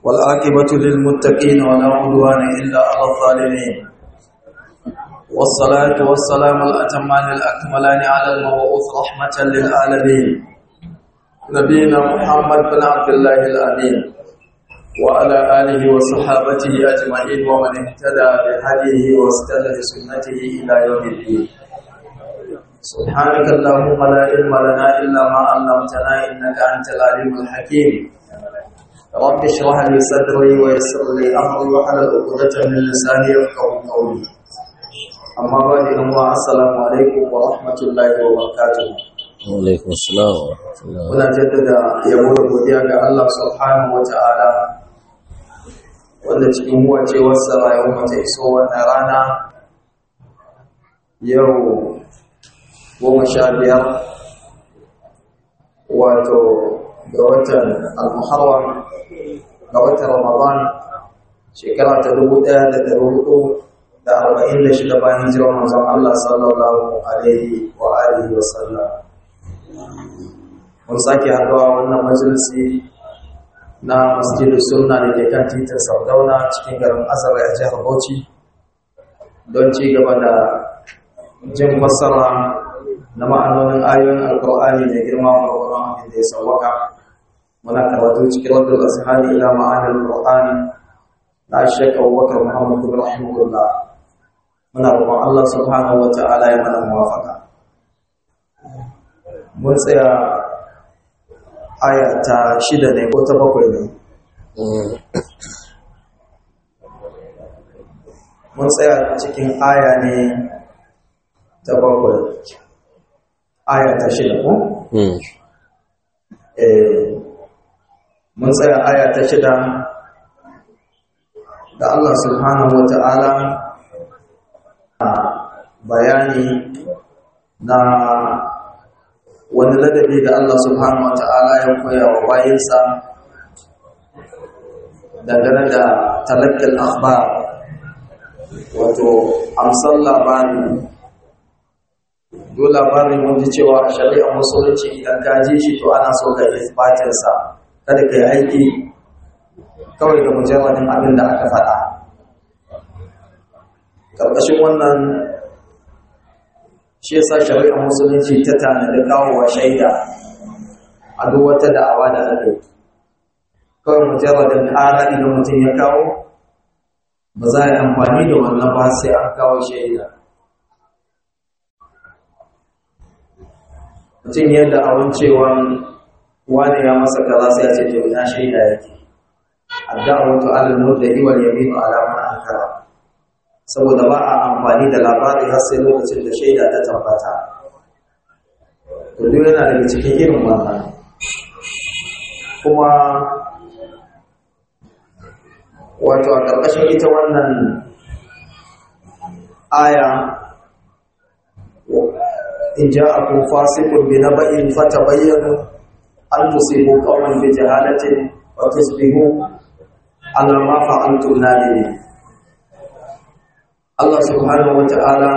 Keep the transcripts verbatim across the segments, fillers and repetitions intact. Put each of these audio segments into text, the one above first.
والعاقبة للمتقين ولا عدوان إلا على الظالمين والصلاة والسلام الأتمان الأكملان على المبعوث رحمة للعالمين نبينا محمد بن عبد الله الأمين وعلى آله وصحابته أجمعين ومن اهتدى بهديه واستنى بسنته إلى يوم الدين. سبحانك اللهم لا علم لنا إلا ما علمتنا إنك أنت العليم الحكيم. رب اشرح لي صدري ويسر لي أمري واحلل عقدة من لساني يفقهوا قولي. أما بعد السلام عليكم ورحمة الله وبركاته. Alaikum assalam wa rahmatullahi. Muna jaddada yabo da godiya ga Allah subhanahu wa ta'ala wanda cikin huwacewarsa rayuwar mata iso wannan rana yau goma sha biyar wato ga watan al-muharram ga watan ramadan shekara ta dubu ɗaya da ɗari hudu da arba'in da shida bayan hijirar manzon Allah sallallahu alaihi wa alihi wa sallam. Mun sake haɗuwa wannan majalisi na masjidin sunna da ke kan titin Sardauna cikin garin Azare a jihar Bauchi don ci gaba da jin fassara na ma'anonin ayoyin Alƙur'ani da girma wa Qur'ani da ya sawwaka. Muna karatu cikin Raddul Azhani ila ma'anil Qur'ani na Sheikh Abubakar Muhammad bin rahimahullah. Muna roƙon Allah subhanahu wa ta'ala ya mana muwafaqa. Mun tsaya aya ta shida ne ko ta bakwai ne? Mun tsaya cikin aya ne ta bakwai. Aya ta shida ko? Eh, mun tsaya aya ta shida da Allah subhanahu wa ta'ala bayani na wani ladabi da Allah subhanahu wa ta'ala ya koya wa bayinsa dangane da talakkal akhbar, wato amsar labari. duk labarin mun ji cewa a shari'ar musulunci idan ka ji shi to ana so ka yi isbatin sa, kada ka yi aiki kawai da mujarradin abin da aka faɗa. Karkashin wannan shi yasa shari'ar musulunci ta tanadi kawowa shaida a duk wata da'awa da aka yi. Kawai mujarradin ƙara idan mutum ya kawo ba za a yi amfani da wannan ba sai an kawo shaida. Mutum yadda awon cewa wani ya masa kaza sai ya ce to ina shaida yake. Ad-da'watu 'ala al-mudda'i wal yaminu 'ala man ankara. Saboda ba a amfani da labari har sai lokacin da shaida ta tabbata. To duk yana daga cikin irin wannan. Kuma wato a ƙarƙashin ita wannan aya in ja'akum fasiqun binaba'in fatabayyanu an tusibu qauman bi jahalatin wa tusbihu ala ma fa'altum nadimin. Allah subhanahu wata'ala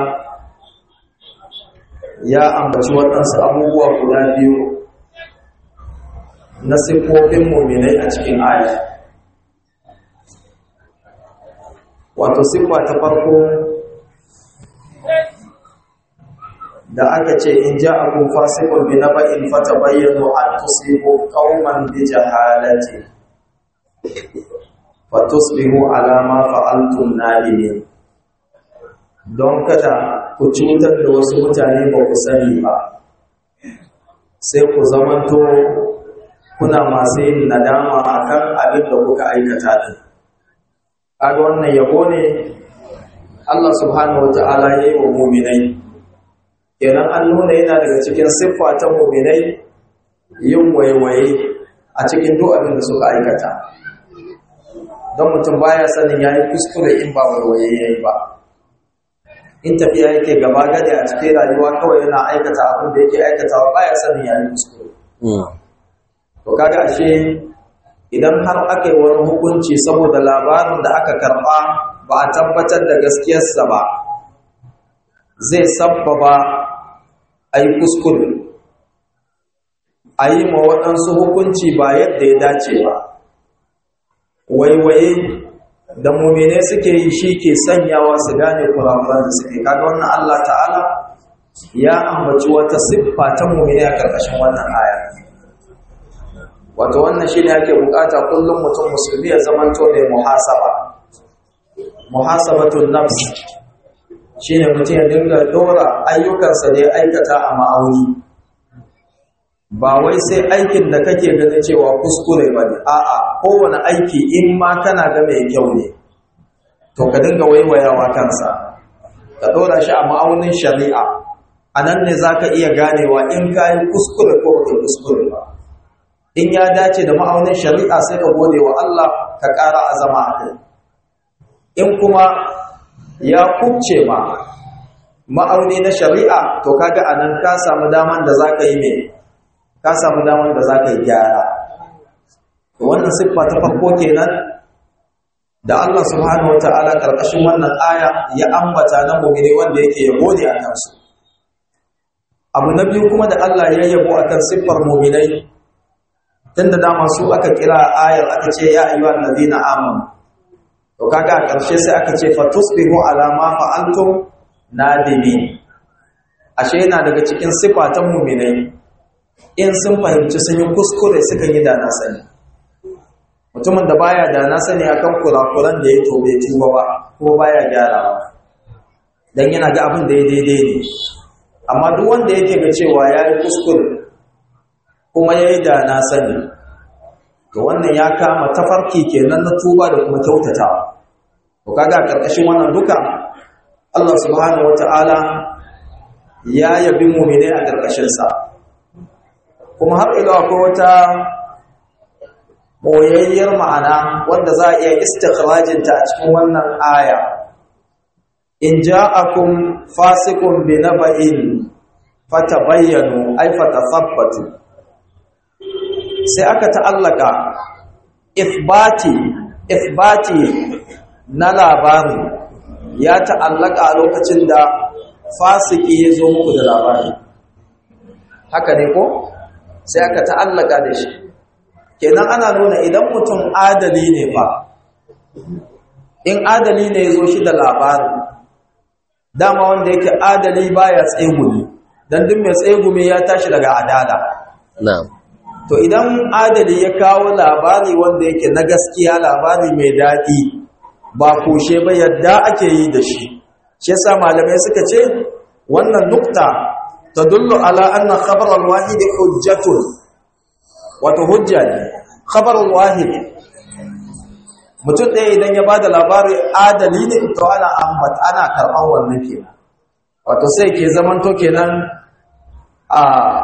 ya ambaci waɗansu abubuwa guda biyu na siffofin mu'minai a cikin aya. Wato siffa ta farko da aka ce in ja'akum fasiqun bi naba'in fatabayyanu an tusibu qauman bi jahalati fatusbihu ala ma fa'altum nadimin. Don kada ku cutar da wasu mutane ba ku sani ba, sai ku zamanto kuna masu yin nadama akan abin da kuka aikata din. Kaga wannan yabo ne Allah subhanahu wata'ala ya yi wa mu'minai. Kenan an nuna yana daga cikin siffa ta mu'minai yin waiwaye a cikin duk abin da suka aikata. Don mutum baya sanin yayi kuskure in ba waiwaye yayi ba. In tafiya yake gaba gadi a cikin rayuwa kawai yana aikata abin da yake aikatawa baya sanin yayi kuskure. To kaga ashe idan har aka yi wani hukunci saboda labarin da aka karba ba a tabbatar da gaskiyarsa ba, zai sabbaba a yi kuskure, a yi ma waɗansu hukunci ba yadda ya dace ba. waiwaye da mu'mine suke yi shi ke sanyawa su gane kurakuran da suke. Kaga wannan Allah ta'ala ya ambaci wata siffa ta mu'mine a karkashin wannan aya. Wato wannan shine ake bukata kullum mutum musulmi ya zamanto mai muhasaba. Muhasabatun nafs shine mutum ya dinga dora ayyukansa da ya aikata a ma'auni. Ba wai sai aikin da kake ganin cewa kuskure bane, a'a kowane aiki in ma kana ga mai kyau ne to ka dinga waiwayawa kansa, ka dora shi a ma'aunin shari'a. Anan ne zaka iya ganewa in kai kuskure ko ba kuskure ba. In ya dace da ma'aunin shari'a sai ka gode wa Allah ka ƙara azama a kai. In kuma ya kubce ma ma'auni na shari'a to kaga anan ka samu daman da zaka yi me ka samu daman da zaka yi gyara. Wannan siffa ta farko kenan da Allah subhanahu wataala karkashin wannan aya ya ambata na mu'mini wanda yake yabo ne a kansu. Abu na biyu kuma da Allah ya yabo akan siffar mu'minai, tunda dama su aka kira ayar aka ce ya ayyuhal ladina amanu, to kaga a ƙarshe sai aka ce fatusbihu ala ma fa'altum nadimin. Ashe yana daga cikin sifatan mu'minai in sun fahimci sun yi kuskure suka yi da na sani. Mutumin da baya da na sani akan kurakuran da ya tobe tuba ba ko baya gyarawa dan yana ga abin da ya daidai ne. Amma duk wanda yake ga cewa yayi kuskure kuma yayi da na sani, to wannan ya kama tafarki kenan na tuba da kuma kyautatawa. To kaga karkashin wannan duka Allah subhanahu wataala ya yabi mu'mini a karkashin sa. Kuma har ila akwai wata boyayyar ma'ana wanda za a iya istikhrajin ta a cikin wannan aya. In ja'akum fasiqun binaba'in fatabayyanu ay fatathabbatu. Sai aka ta'allaka ifbati ifbati na labari ya ta'allaka a lokacin da fasiki ya zo muku da labari. Haka ne ko? Sai aka ta'allaka da shi. Kenan ana nuna idan mutum adali ne fa, in adali ne ya zo shi da labari, dama wanda yake adali baya tsegumi, dan duk mai tsegumi ya tashi daga adala. Na'am. To idan adali ya kawo labari wanda yake na gaskiya, labari mai daɗi, ba kushe ba yadda ake yi da shi. Shi yasa malamai suka ce wannan nukta tadullu ala anna khabar al-wahid hujjatun. Wato hujja ne. Khabar al-wahid mutum ɗaya idan ya bada labari adali ne to ana ambat ana karɓar wannan kenan. Wato sai ke zamanto kenan a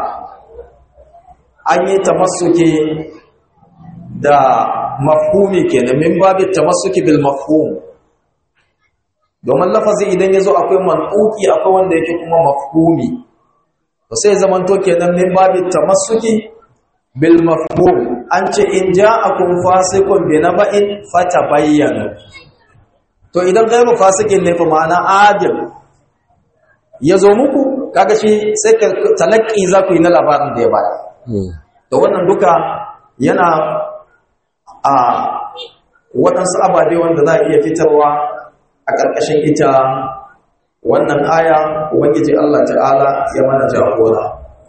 an yi tamassuki da mafhumi kenan, min babin tamassuki bil mafhum. Domin lafazi idan yazo akwai manquki akwai wanda yake kuma mafhumi, to sai zaman to kenan min babin tamassuki bil mafhum. An ce in ja'akum fasiqun bi naba'in fatabayyanu, to idan gairu fasikin ne fa ma'ana adil yazo muku, kaga shi sai ka talaqi za ku yi na labarin da ya bada. Da wannan duka yana a waɗansu ababe wanda za a iya fitarwa a ƙarƙashin ita wannan aya. Ubangiji Allah ta'ala ya mana jagora.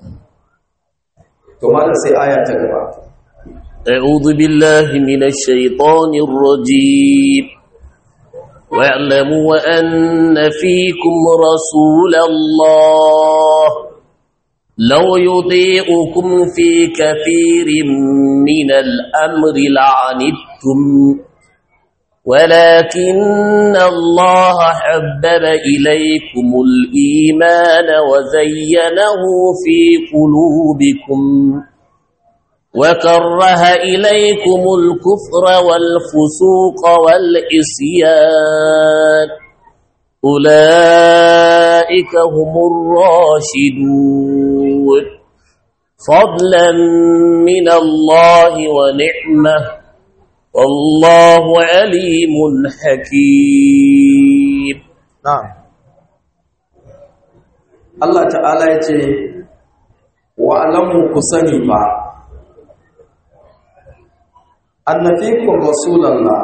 To malam sai aya ta gaba. أعوذ بالله من الشيطان الرجيم واعلموا أن فيكم رسول الله لو يطيعكم في كثير من الأمر لعنتم ولكن الله حبب إليكم الإيمان وزينه في قلوبكم وكره إليكم الكفر والفسوق والعصيان أولئك هم الراشدون فضلا من الله ونعمة والله عليم حكيم. نعم. الله تعالى يقول وَأَعْلَمُوا كُسَنِفًا annafikum rasulullah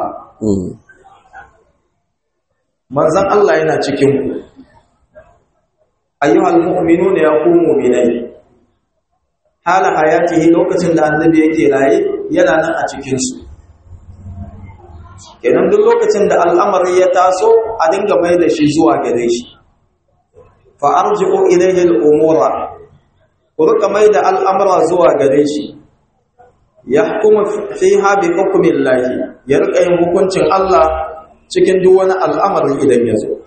manzon Allah yana cikin ku ayyuhal mu'minuna ya ku mu'minai hala hayatihi lokacin da annabi yake raye yana nan a cikin su kenan duk lokacin da al'amari ya taso a dinga mai da shi zuwa gare shi fa arji'u ilayhi al-umura ku rika mai da al'amura zuwa gare shi yahkumu fiha bi hukmillahi ya rika yin hukuncin Allah cikin duk wani al'amari idan ya zo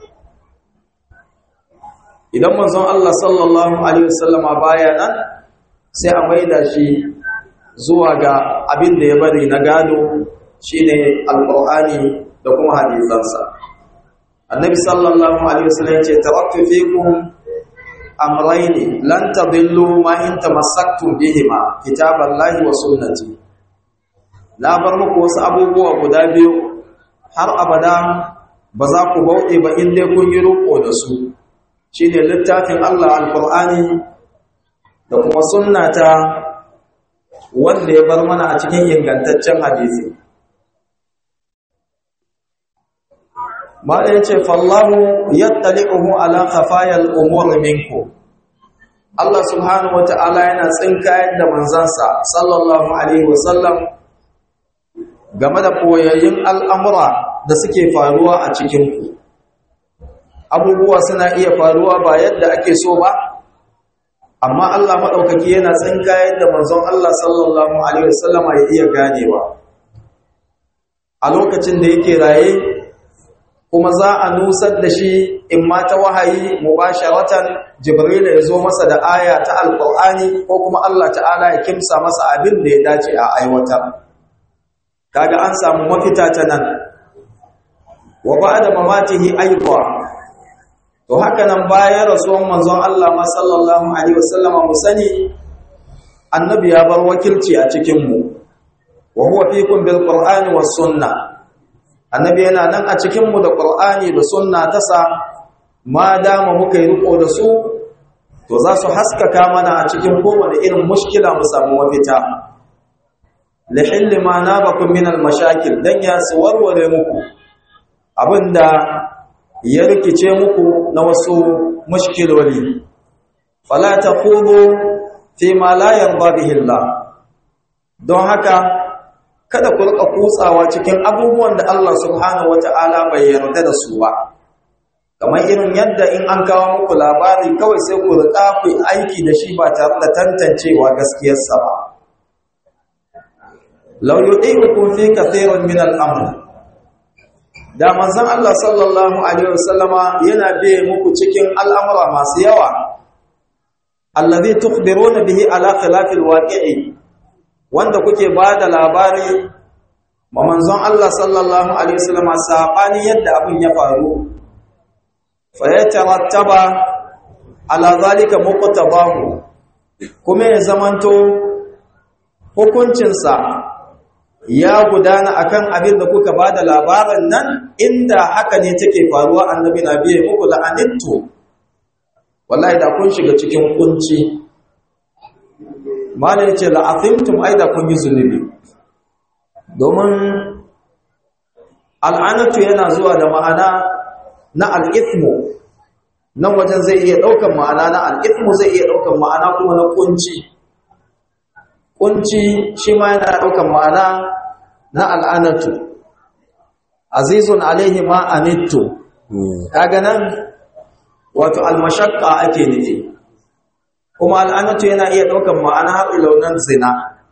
idan manzon Allah sallallahu alaihi wasallama baya nan sai a maida shi zuwa ga abin da ya bari na gado shine alqur'ani da kuma hadisansa annabi sallallahu alaihi wasallam ce taraktu fikum amrayni lan tadillu ma in tamassaktum bihima kitaballahi wa sunnati la bar muku wasu abubuwa guda biyu har abada ba za ku bauɗe ba in dai kun yi roƙo da su shine littafin Allah alqur'ani da kuma sunnata wanda ya bar mana a cikin ingantaccen hadisi mala yace fallahu yattali'uhu ala khafayal umur minkum Allah subhanahu wata'ala yana tsinkayar da manzansa sallallahu alaihi wasallam game da koyayyun al'amura da suke faruwa a cikin ku abubuwa suna iya faruwa ba yadda ake so ba amma Allah madaukaki yana tsinkayar da manzon Allah sallallahu alaihi wasallama ya iya ganewa a lokacin da yake raye kuma za a nusar da shi in ma ta wahayi mubasharatan jibril ya zo masa da aya ta alqur'ani ko kuma Allah ta'ala ya kimsa masa abin da ya dace a aiwatar kaga an samu mafita ta nan wa ba'da mamatihi aiwa to haka nan bayan rasuwan manzon Allah ma sallallahu alaihi wasallama mu sani annabi ya bar wakilci a cikin mu wa huwa fiikum bil qur'ani was sunnah annabi yana nan a cikin mu da qur'ani da sunna ta sa ma dama muka yi riko da su to za su haskaka mana a cikin kowane irin mushkila mu samu mafita lihilli ma nabakum min al mashakil dan ya su warware muku abinda ya rikice muku na wasu mushkiloli fala taqudu fi ma la yarda bihi Allah don haka kada ku rika kutsawa cikin abubuwan da Allah subhanahu wataala bai yarda da su ba kamar irin yadda in an kawo muku labari kawai sai ku rika ku aiki da shi ba tare da tantancewa gaskiyar sa ba law yu'ikum fi kathirin min al-amr da manzon Allah sallallahu alaihi wasallama yana biye muku cikin al'amura masu yawa allazi tukhbiruna bihi ala khilafil waqi'i wanda kuke bada labari ma manzon Allah sallallahu alaihi wasallama sabani yadda abin ya faru fa yatarattaba ala zalika muqtabahu kuma ya zamanto hukuncinsa ya gudana akan abin da kuka bada labarin nan inda haka ne take faruwa annabi na biye muku la'anittu wallahi da kun shiga cikin kunci malai yace la'athimtum aida kun yi zunubi domin al'anatu yana zuwa da ma'ana na al'ithmu nan wajen zai iya daukan ma'ana na al'ithmu zai iya daukan ma'ana kuma na kunci kunci shi ma yana daukan ma'ana na al'anatu azizun alaihi ma anittu kaga nan wato almashaqqa ake nufi kuma al'anatu yana iya daukan ma'ana har ilaunan zina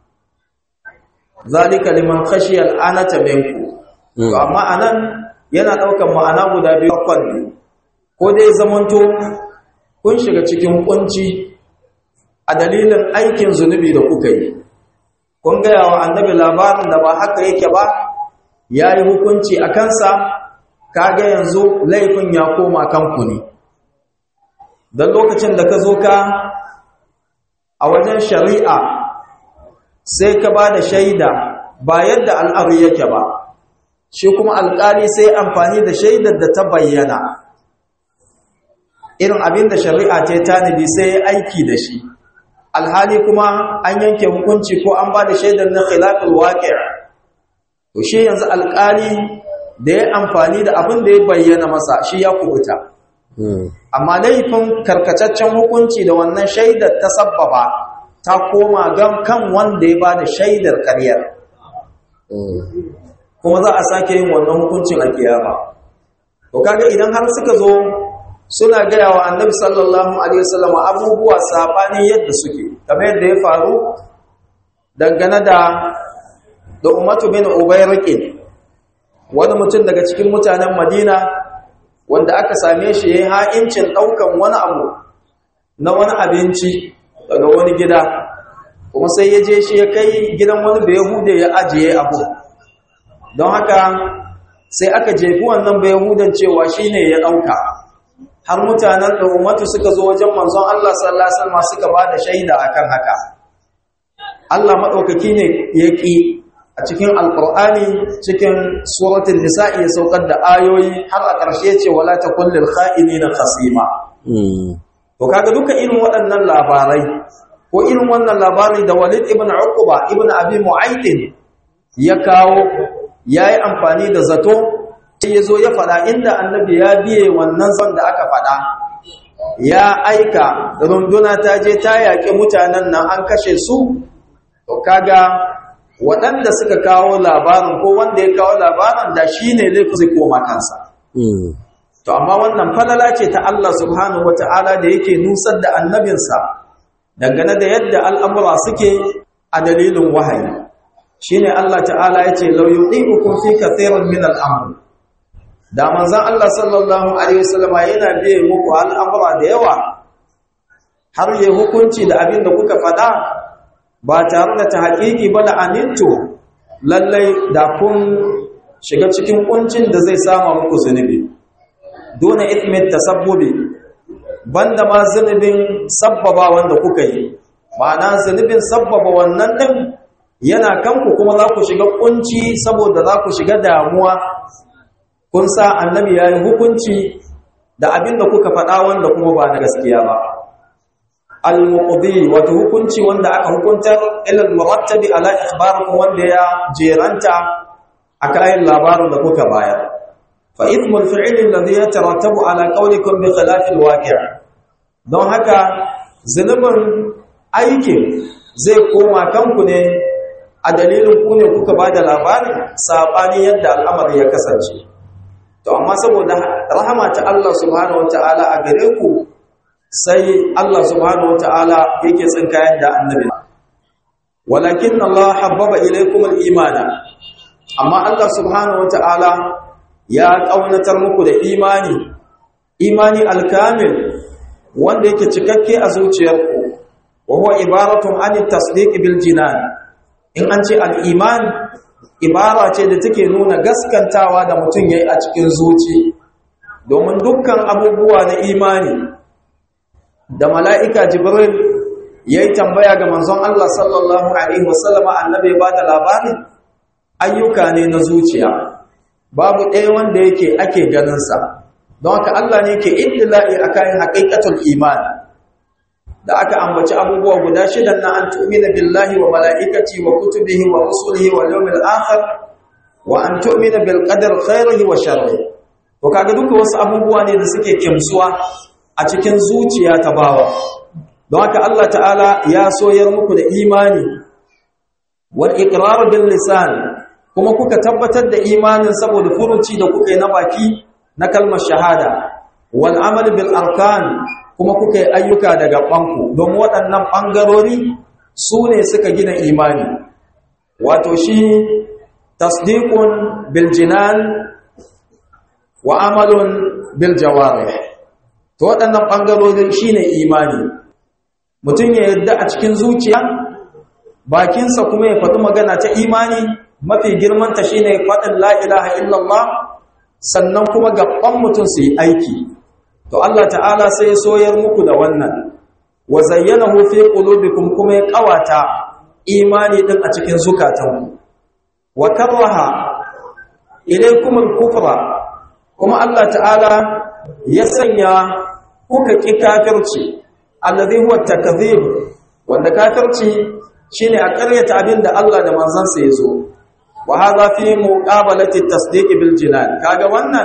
zalika liman khashiya al'anata minku to amma anan yana daukan ma'ana guda biyu kwalli ko dai zamanto kun shiga cikin kunci a dalilin aikin zunubi da kuka yi kun gaya wa annabi labarin da ba haka yake ba ya yi hukunci a kansa kaga yanzu laifin ya koma kanku ne don lokacin da ka zo ka a wajen shari'a sai ka ba da shaida ba yadda al'amari yake ba shi kuma alƙali sai amfani da shaidar da ta bayyana irin abin da shari'a ce tanadi sai ya aiki da shi alhali kuma an yanke hukunci ko an ba da shaidar na khilafin waƙi' to shi yanzu alƙali da ya amfani da abin da ya bayyana masa shi ya kubuta amma laifin karkataccen hukunci da wannan shaidar ta sabbaba ta koma gan kan wanda ya bada shaidar ƙaryar kuma za a sake yin wannan hukuncin a kiyama to kaga idan har suka zo suna gaya wa annabi sallallahu alaihi wasallam abubuwa sabanin yadda suke kamar yadda ya faru dangane da da Ummatu bin Ubayriq wani mutum daga cikin mutanen Madina wanda aka same shi yayin ha'incin daukan wani abu na wani abinci daga wani gida kuma sai ya je shi ya kai gidan wani Bayahude ya ajiye abu don haka sai aka jefi wannan Bayahudan cewa shine ya dauka har mutanen da Ummatu suka zo wajen manzon Allah sallallahu alaihi wasallam suka bada shaida akan haka Allah madaukaki ne yaki a cikin alqur'ani cikin suratul nisa'i ya saukar da ayoyi har a ƙarshe ce wala takul lil kha'inina khasima to kaga duka irin waɗannan labarai ko irin wannan labari da Walid ibn Uqba ibn Abi Mu'ayth ya kawo yayi amfani da zato sai yazo ya fada inda annabi ya biye wannan zan da aka fada ya aika runduna ta je ta yaƙi mutanen nan an kashe su to kaga waɗanda suka kawo labarin ko wanda ya kawo labarin da shine laifin zai koma kansa to amma wannan falala ce ta Allah subhanahu wataala da yake nusar da annabinsa dangane da yadda al'amura suke a dalilin wahayi shine Allah ta'ala yace law yuqibukum fi kathirin min al-amr da manzon Allah sallallahu alaihi wasallam yana biye muku al'amura da yawa har yayi hukunci da abin da kuka faɗa ba tare da tahqiqi ba da aninto lallai da kun shiga cikin kuncin da zai sama muku zunubi dona ithmit tasabbubi banda ma zunubin sabbaba wanda kuka yi ma'ana zunubin sabbaba wannan din yana kanku kuma za ku shiga kunci saboda za ku shiga damuwa kun sa annabi yayi hukunci da abin da kuka faɗa wanda kuma ba na gaskiya ba al-muqdi wato hukunci wanda aka hukuntar ila al-murattabi ala ikhbarikum wanda ya jeranta akan labarin da kuka bayar fa ithmul fi'li alladhi yatarattabu ala qawlikum bi khilaf al-waqi' don haka zunubin aikin zai koma kanku ne a dalilin ku ne kuka bada labarin sabani yadda al'amari ya kasance to amma saboda rahama ta Allah subhanahu wataala a gare ku sai Allah subhanahu wataala yake tsinkayar da annabi walakin Allah habbaba ilaykum al-iman amma Allah subhanahu wataala ya kaunatar muku da imani imani al-kamil wanda yake cikakke a zuciyarku wa huwa ibaratun an at-tasdiq bil jinan in an ce al-iman ibara ce da take nuna gaskantawa da mutum yayi a cikin zuci domin dukkan abubuwa na imani da mala'ika jibril yayi tambaya ga manzon Allah sallallahu alaihi wasallam annabi ba da labarin ayyuka ne na zuciya babu ɗaya wanda yake ake ganin sa don haka Allah ne yake iddila'i akan haqiqatul iman da aka ambaci abubuwa guda shidan na an tu'mina billahi wa mala'ikati wa kutubihi wa rusulihi wal yawmil akhir wa an tu'mina bil qadari khairihi wa sharrihi to kaga duka wasu abubuwa ne da suke kimsuwa a cikin zuciya ta bawa don haka Allah ta'ala ya soyar muku da imani wal iqrar bil lisan kuma kuka tabbatar da imanin saboda furuci da kuka yi na baki na kalmar shahada wal amal bil arkan kuma kuka yi ayyuka daga banku don waɗannan bangarori su ne suka gina imani wato shi tasdiqun bil jinan wa amalun bil jawarih to waɗannan ɓangarorin shi ne imani mutum ya yarda a cikin zuciya bakinsa kuma ya faɗi magana ta imani mafi girmanta shi ne faɗin la'ilaha illallah sannan kuma gaban mutum su yi aiki to Allah ta'ala sai ya soyar muku da wannan wa zayyana hufi ƙulubikum kuma ya ƙawata imani ɗin a cikin zukatanku wa karraha ilaikumul kufra kuma Allah ta'ala ya sanya kuka ki kafirci allazi huwa takdhib wanda kafirci shine a ƙaryata abinda Allah da manzansa yazo wa hadha fi muqabalati at-tasdiq bil jinan. Kaga wannan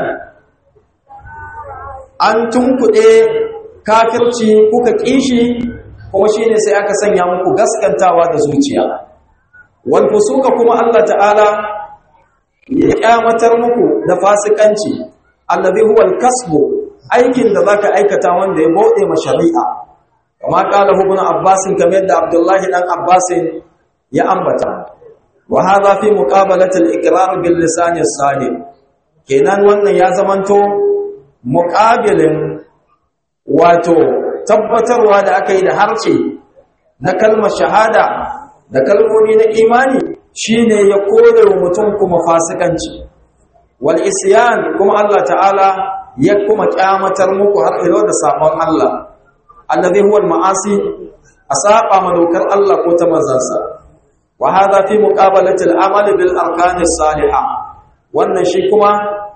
an tunkuɗe kafirci kuka kishi, kuma shine sai aka sanya muku gaskantawa da zuciya. Wal fusuka kuma Allah ta'ala ya kyamatar muku da fasikanci, allazi huwa al-kasbu, aikin da zaka aikata wanda ya bauɗe ma shari'a. Kama kala ibn Abbas, kamar da Abdullah dan Abbas ya ambata. Wa hadha fi muqabalati al-iqrar bil lisan as-salim. Kenan wannan ya zamanto muqabilin wato tabbatarwa da aka yi da harce na kalmar shahada da kalmomi na imani, shine ya kore wa mutum kuma fasikanci. Wal isyan kuma Allah ta'ala ya kuma kyamatar muku har ilo da sabon Allah, allazi huwa al-ma'asi, asaba madokar Allah ko ta manzansa. Wa hadha fi muqabalati al-amali bil arkan as-salihah. Wannan shi kuma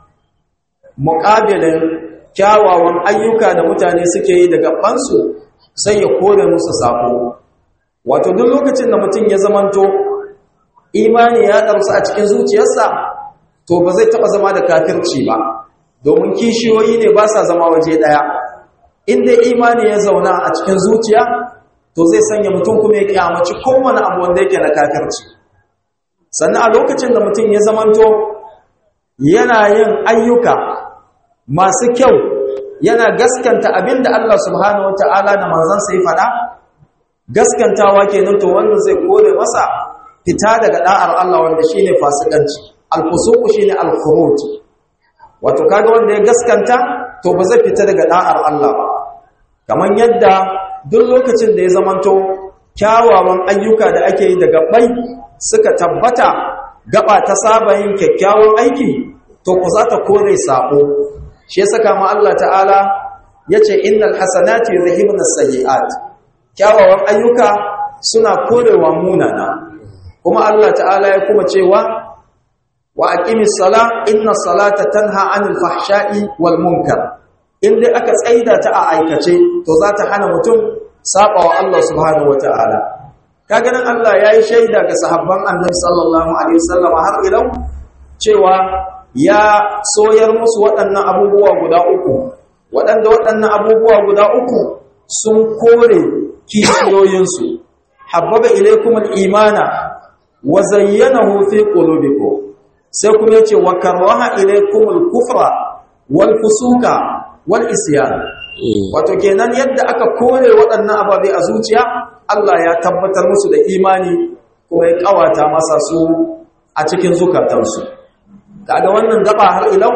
muqabilin kyawawan ayyuka da mutane suke yi daga bansu, sai ya kore musu sako. Wato duk lokacin da mutum ya zamanto imani ya darsu a cikin zuciyarsa, to ba zai taba zama da kafirci ba, domin kishiyoyi ne ba sa zama waje daya. Inda imani ya zauna a cikin zuciya, to zai sanya mutum kuma ya kyamaci kowane abu wanda yake na kafirci. Sannan a lokacin da mutum ya zamanto yana yin ayyuka masu kyau, yana gaskanta abinda Allah subhanahu wataala da manzansa ya faɗa, gaskantawa kenan, to wannan zai kore masa fita daga da'ar Allah, wanda shine fasikanci. Al-fusuq shine al-khuruj. Wato kaga wanda ya gaskanta, to ba zai fita daga da'ar Allah ba. Kaman yadda duk lokacin da ya zamanto kyawawan ayyuka da ake yi daga bai suka tabbata, gaba ta saba yin kyakkyawan aiki, to ku za ta kore sabo. Shi yasa kama Allah ta'ala yace innal hasanati yuzhibuna as-sayyi'at. Kyawawan ayyuka suna korewa munana. Kuma Allah ta'ala ya kuma cewa wa aqimis sala inna salata tanha 'anil fahsha'i wal munkar. Inda aka tsaida ta a aikace, to za ta hana mutum saba wa Allah subhanahu wata'ala. Kaga nan Allah yayi shaida ga sahabban Annabi sallallahu alaihi wasallam har ilau cewa ya soyar musu waɗannan abubuwa guda uku, waɗanda waɗannan abubuwa guda uku sun kore kishiyoyinsu. Habbaba ilaykum al-imana wa zayyanahu fi qulubikum. Sai kuma yace wa karaha ilaykum al-kufra wal fusuka wal isyan. Wato kenan yadda aka kore waɗannan ababe a zuciya, Allah ya tabbatar musu da imani kuma ya kawata masa su a cikin zukatansu. Kaga wannan gaba har ilau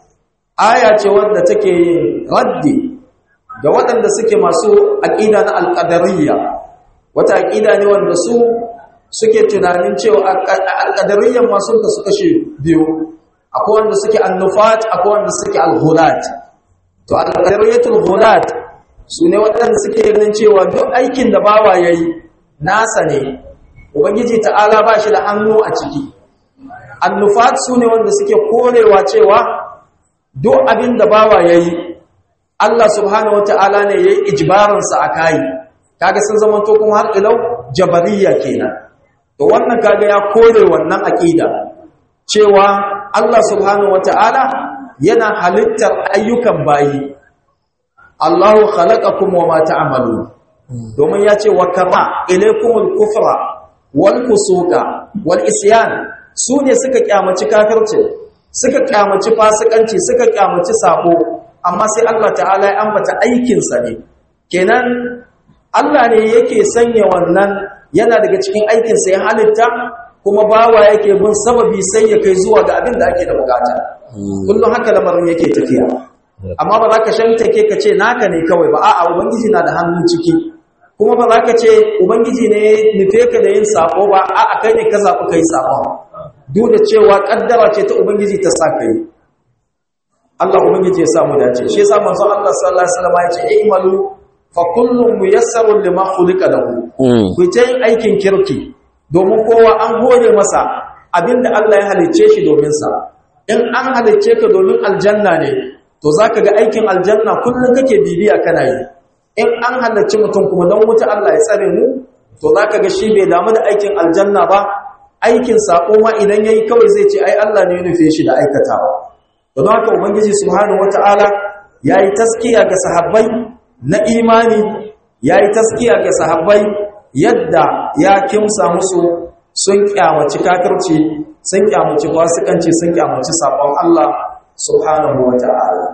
aya ce wanda take yin raddi ga waɗanda suke masu aqida na al-qadariyya. Wata aqida ne wanda su suke tunanin cewa al-qadariyyan ma sun kasu kashe biyu. Akwai wanda suke an-nufat, akwai wanda suke al-ghulat. To al-qadariyyatul ghulat sune waɗanda suke ganin cewa duk aikin da bawa yayi nasa ne, ubangiji ta'ala ba shi da hannu a ciki. Annufat su ne wanda suke korewa cewa duk abin da bawa ya yi, Allah subhanahu wa ta'ala ne ya yi ijibarinsa a kayi. Kaga sun zama to kuma har ilau jabariya kenan. To wannan kaga ya kore wannan aƙida, cewa Allah subhanahu wa ta'ala yana halittar ayyukan bayi. Allahu khalaqakum wa ma ta'malun. Domin ya ce wa kama ilaykumul kufra wal fusuqa wal isyan. Su ne suka kyamaci kafirci, suka kyamaci fasikanci, suka kyamaci sabo, amma sai Allah ta'ala ya ambata aikinsa ne. Kenan Allah ne yake sanya wannan, yana daga cikin aikinsa ya halitta, kuma bawa yake bin sababi sai ya kai zuwa ga abin da ake da bukata. Kullum haka lamarin yake tafiya. Amma ba za ka shantake ka ce naka ne kawai ba, a'a Ubangiji na da hannun ciki. Kuma ba za ka ce Ubangiji ne nufe ka da yin sako ba, a'a kai ne ka zaɓi kai sako. Duk da cewa kaddara ce ta Ubangiji ta sa kai. Allah Ubangiji ya samu dace. Shi yasa manzo Allah sallallahu alaihi wasallam ya ce i'malu fa kullun muyassarun lima khuliqa lahu. Ku ta yin aikin kirki, domin kowa an hore masa abinda Allah ya halicce shi domin sa. In an halicce ka domin aljanna ne, to zaka ga aikin aljanna kullun kake bibiya kana yi. In an halicci mutum kuma don wuta Allah ya tsare mu, to zaka ga shi bai damu da aikin aljanna ba, aikin sako ma idan yayi kawai zai ce ai Allah ne ya nufe shi da aikatawa. Don haka ubangiji subhanahu wataala yayi taskiya ga sahabbai na imani, yayi taskiya ga sahabbai yadda ya kimsa musu sun kyamaci kafirci, sun kyamaci fasikanci, sun kyamaci sabon Allah subhanahu wataala.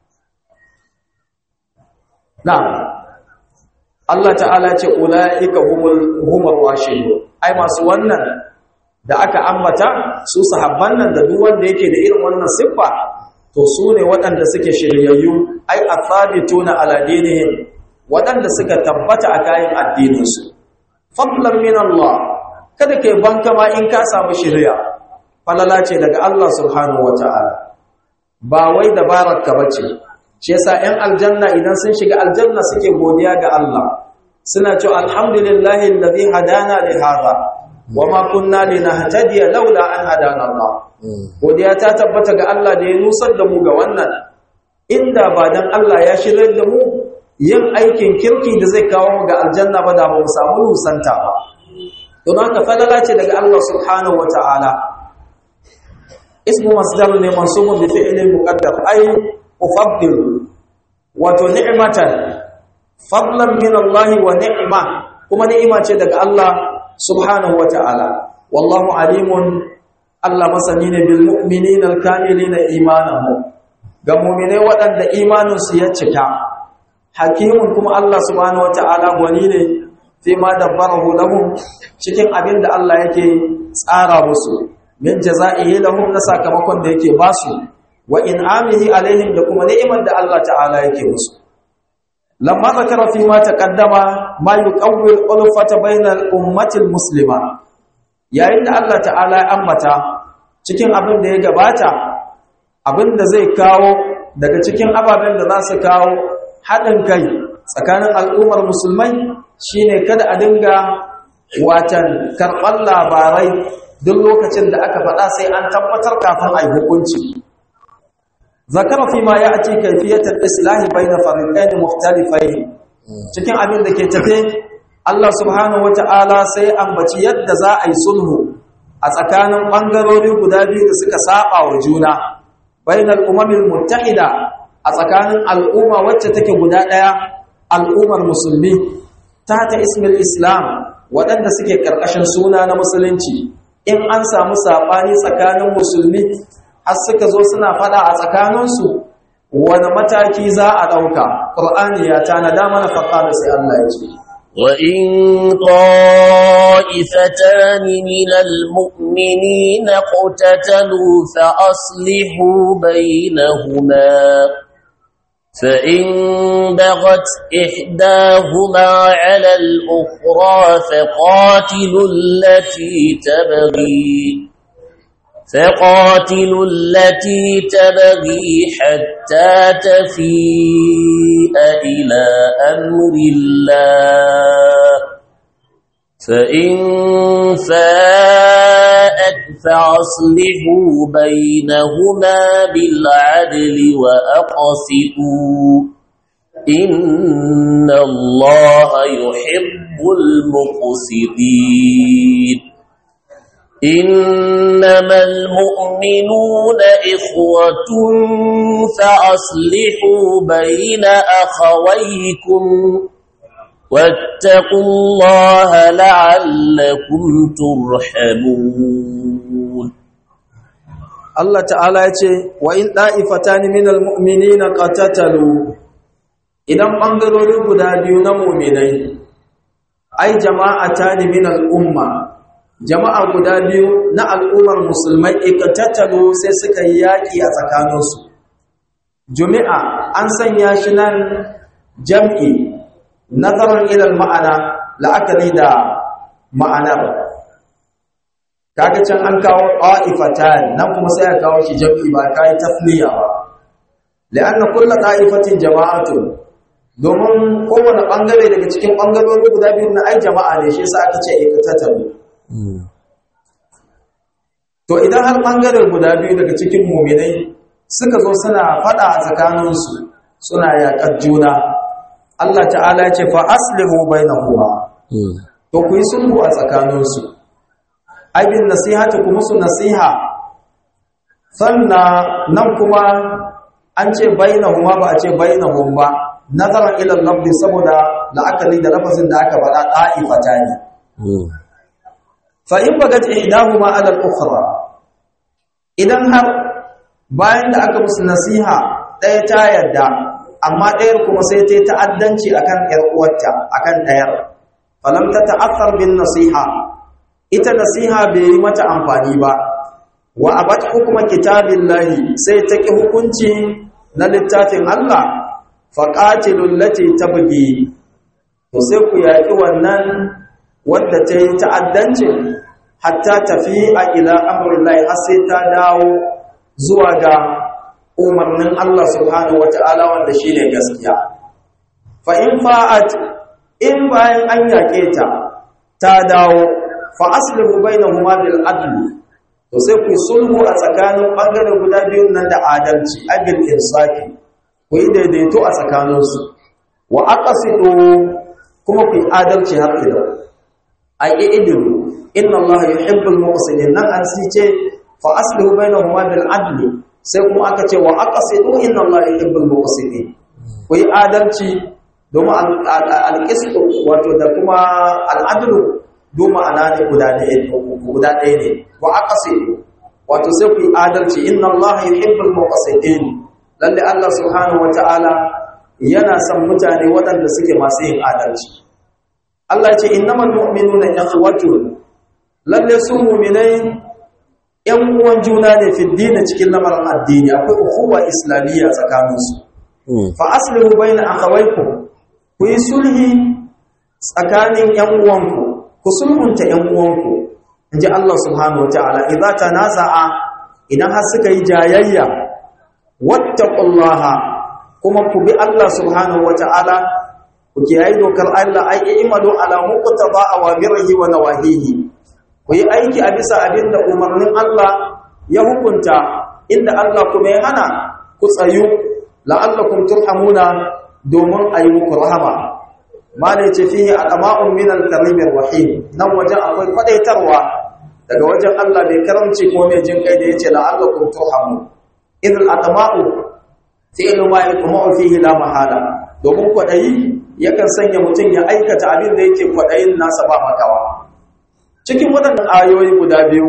Na'am, Allah ta'ala ce ulaika humul humul rashidun, ai masu wannan da aka ambata su sahabban nan da duk wanda yake da irin wannan siffa to su ne waɗanda suke shiryayyu, ai athabituna ala dinihim, waɗanda suka tabbata a kayan addininsu. Fadlan min Allah, kada kai banka ma in ka samu shiriya, falala ce daga Allah subhanahu wata'ala, ba wai dabararka bace. Shi yasa 'yan aljanna idan sun shiga aljanna suke godiya ga Allah, suna cewa alhamdulillahi alladhi hadana li hadha wama kunna linahtadiya laula an hadana Allah. Godiya ta tabbata ga Allah da ya nusar da mu ga wannan, inda ba dan Allah ya shirar da mu yin aikin kirki da zai kawo mu ga aljanna ba da ba mu samu nusanta ba. Don haka falala ce daga Allah subhanahu wata'ala. Ismu masdar ne mansubun bi fi'lin muqaddar ay ufaddil, wato ni'matan, fadlan min Allah wa ni'ma, kuma ni'ima ce daga Allah subhanahu wata'ala. Wallahu alimun, Allah masani ne bil mu'minina al-kamilina imanahum, ga mu'minai waɗanda imanin su ya cika. Hakimun, kuma Allah subhanahu wata'ala gwani ne fi ma dabbarahu lahum, cikin abin da Allah yake tsara musu min jaza'ihi lahum, na sakamakon da yake basu, wa in'amihi alaihim, da kuma ni'imar da Allah ta'ala yake musu. Lamma zakara fi ma taqaddama ma yuqawwi al-ulfata bayna al-ummati al-muslima, yayin da Allah ta'ala ya ambata cikin abin da ya gabata abin da zai kawo daga cikin ababen da za su kawo haɗin kai tsakanin al'ummar musulmai, shine kada a dinga watan karɓar labarai duk lokacin da aka faɗa sai an tabbatar kafin a yi hukunci. Zakara fi ma ya ake kaifiyatar islahi bai na fariƙai mukhtalifai, cikin abin da ke tafe Allah subhanahu wata'ala sai ambaci yadda za a yi sulhu a tsakanin ɓangarori guda biyu da suka saba wa juna, bainal umamil muttahida, a tsakanin al'umma wacce take guda ɗaya, al'ummar musulmi ta ta ismil islam, waɗanda suke ƙarƙashin suna na musulunci. In an samu saɓani tsakanin musulmi har suka zo suna faɗa a tsakaninsu, wani mataki za a ɗauka? Ƙur'ani ya tanada mana faƙa da sai Allah ya ce, وَإِن طَائِفَتَانِ مِنَ الْمُؤْمِنِينَ اقْتَتَلُوا فَأَصْلِحُوا بَيْنَهُمَا، فَإِن بَغَتْ إِحْدَاهُمَا عَلَى الْأُخْرَى فَقَاتِلُوا الَّتِي تَبْغِي فَقَاتِلُوا الَّتِي تَبْغِي حَتَّى تَفِيءَ إِلَى أَمْرِ اللَّهِ، فَإِن فَاءَتْ فَأَصْلِحُوا بَيْنَهُمَا بِالْعَدْلِ وَأَقْسِطُوا، إِنَّ اللَّهَ يُحِبُّ الْمُقْسِطِينَ. إِنَّمَا الْمُؤْمِنُونَ إِخْوَةٌ فَأَصْلِحُوا بَيْنَ أَخَوَيْكُمْ وَاتَّقُوا اللَّهَ لَعَلَّكُمْ تُرْحَمُونَ. Allah ta'ala ya ce, wa in ɗa'ifatani minal mu'minina qatatalu, idan ɓangarori guda biyu na mu'minai, ai jama'atani minal umma, jama'a guda biyu na al'ummar musulmai iqtatalu, sai suka yi yaƙi a tsakaninsu. Jumi'a an sanya shi nan jam'i, nazarin ilal ma'ana, la'akari da ma'anar. Kaga can an kawo ƙa'ifatan, nan kuma sai a kawo shi jam'i, ba ka yi tafniya ba. La'anna kulla ƙa'ifatin jama'atu, domin kowane ɓangare daga cikin ɓangarori guda biyu na ai jama'a ne, shi sa aka ce iqtatalu. To idan har ɓangare guda biyu daga cikin muminai suka zo suna faɗa a tsakaninsu, suna yaƙar juna, Allah ta'ala ya ce fa aslihu bainahuma, to ku yi sulhu a tsakaninsu. aibin nasihati kuma su nasiha sannan nan kuma an ce bainahuma ba a ce bainahum ba nazaran ila lafzi saboda la'akari da lafazin da aka faɗa ta'ifata ne fa in bagat ihdahuma ala al-ukhra idan har bayan da aka musu nasiha ɗaya ta yarda amma ɗayar kuma sai ta yi ta'addanci akan ƴar uwarta akan ɗayar falam ta ta'athar bin nasiha ita nasiha bai yi mata amfani ba wa abat hukuma kitabillahi sai ta ki hukunci na littafin Allah faqatilul lati tabghi to sai ku yaki wannan wanda ta yi ta'addanci hatta tafi'a ila amrillahi har sai ta dawo zuwa ga umarnin Allah subhanahu wata'ala wanda shine gaskiya fa in fa'at in bayan an yake ta ta dawo fa aslihu bainahuma bil adl to sai ku sulhu a tsakanin bangaren guda biyun nan da adalci adil insafi ku yi daidaito a tsakaninsu wa aqsidu kuma ku yi adalci har ila ai idilu inna Allah yuhibbul muqsitin nan an sice fa aslihu bainahuma bil adl sai kuma aka ce wa aqsidu inna Allah yuhibbul muqsitin ku yi adalci domin al-qisṭu wato da kuma al-adlu duma ana ne guda ɗaya guda ɗaya ne wa aqsidu wato sai ku yi adalci inna Allah yuhibbul muqsitin lalle Allah subhanahu wataala yana son mutane waɗanda suke masu yin adalci Allah ya ce innamal mu'minuna ikhwatun lalle su mu'minai ƴan uwan juna ne fi dini cikin lamarin addini akwai ukhuwa islamiyya tsakaninsu fa aslihu baina akhawaykum ku yi sulhi tsakanin ƴan uwanku ku sulhunta ƴan uwanku inji Allah subhanahu wataala idza tanaza'a idan har suka yi jayayya wattaqullaha kuma ku bi Allah subhanahu wataala ku kiyaye dokar Allah ai imanu ala muqtada awamirihi wa nawahihi ku yi aiki a bisa abinda umarnin Allah ya hukunta inda Allah kuma ya hana ku tsayu la'allakum turhamuna domin ayi muku rahama malai ce fihi al'ama'un min al-karim ar-rahim nan wajen akwai fadaitarwa daga wajen Allah bai karamci ko mai jin kai da yace la'allakum turhamun idh al-atma'u fi'lu ma yatma'u fihi la mahala domin kwadayi yakan sanya mutum ya aikata abin da yake kwadayin nasa ba makawa cikin wadannan ayoyi guda biyu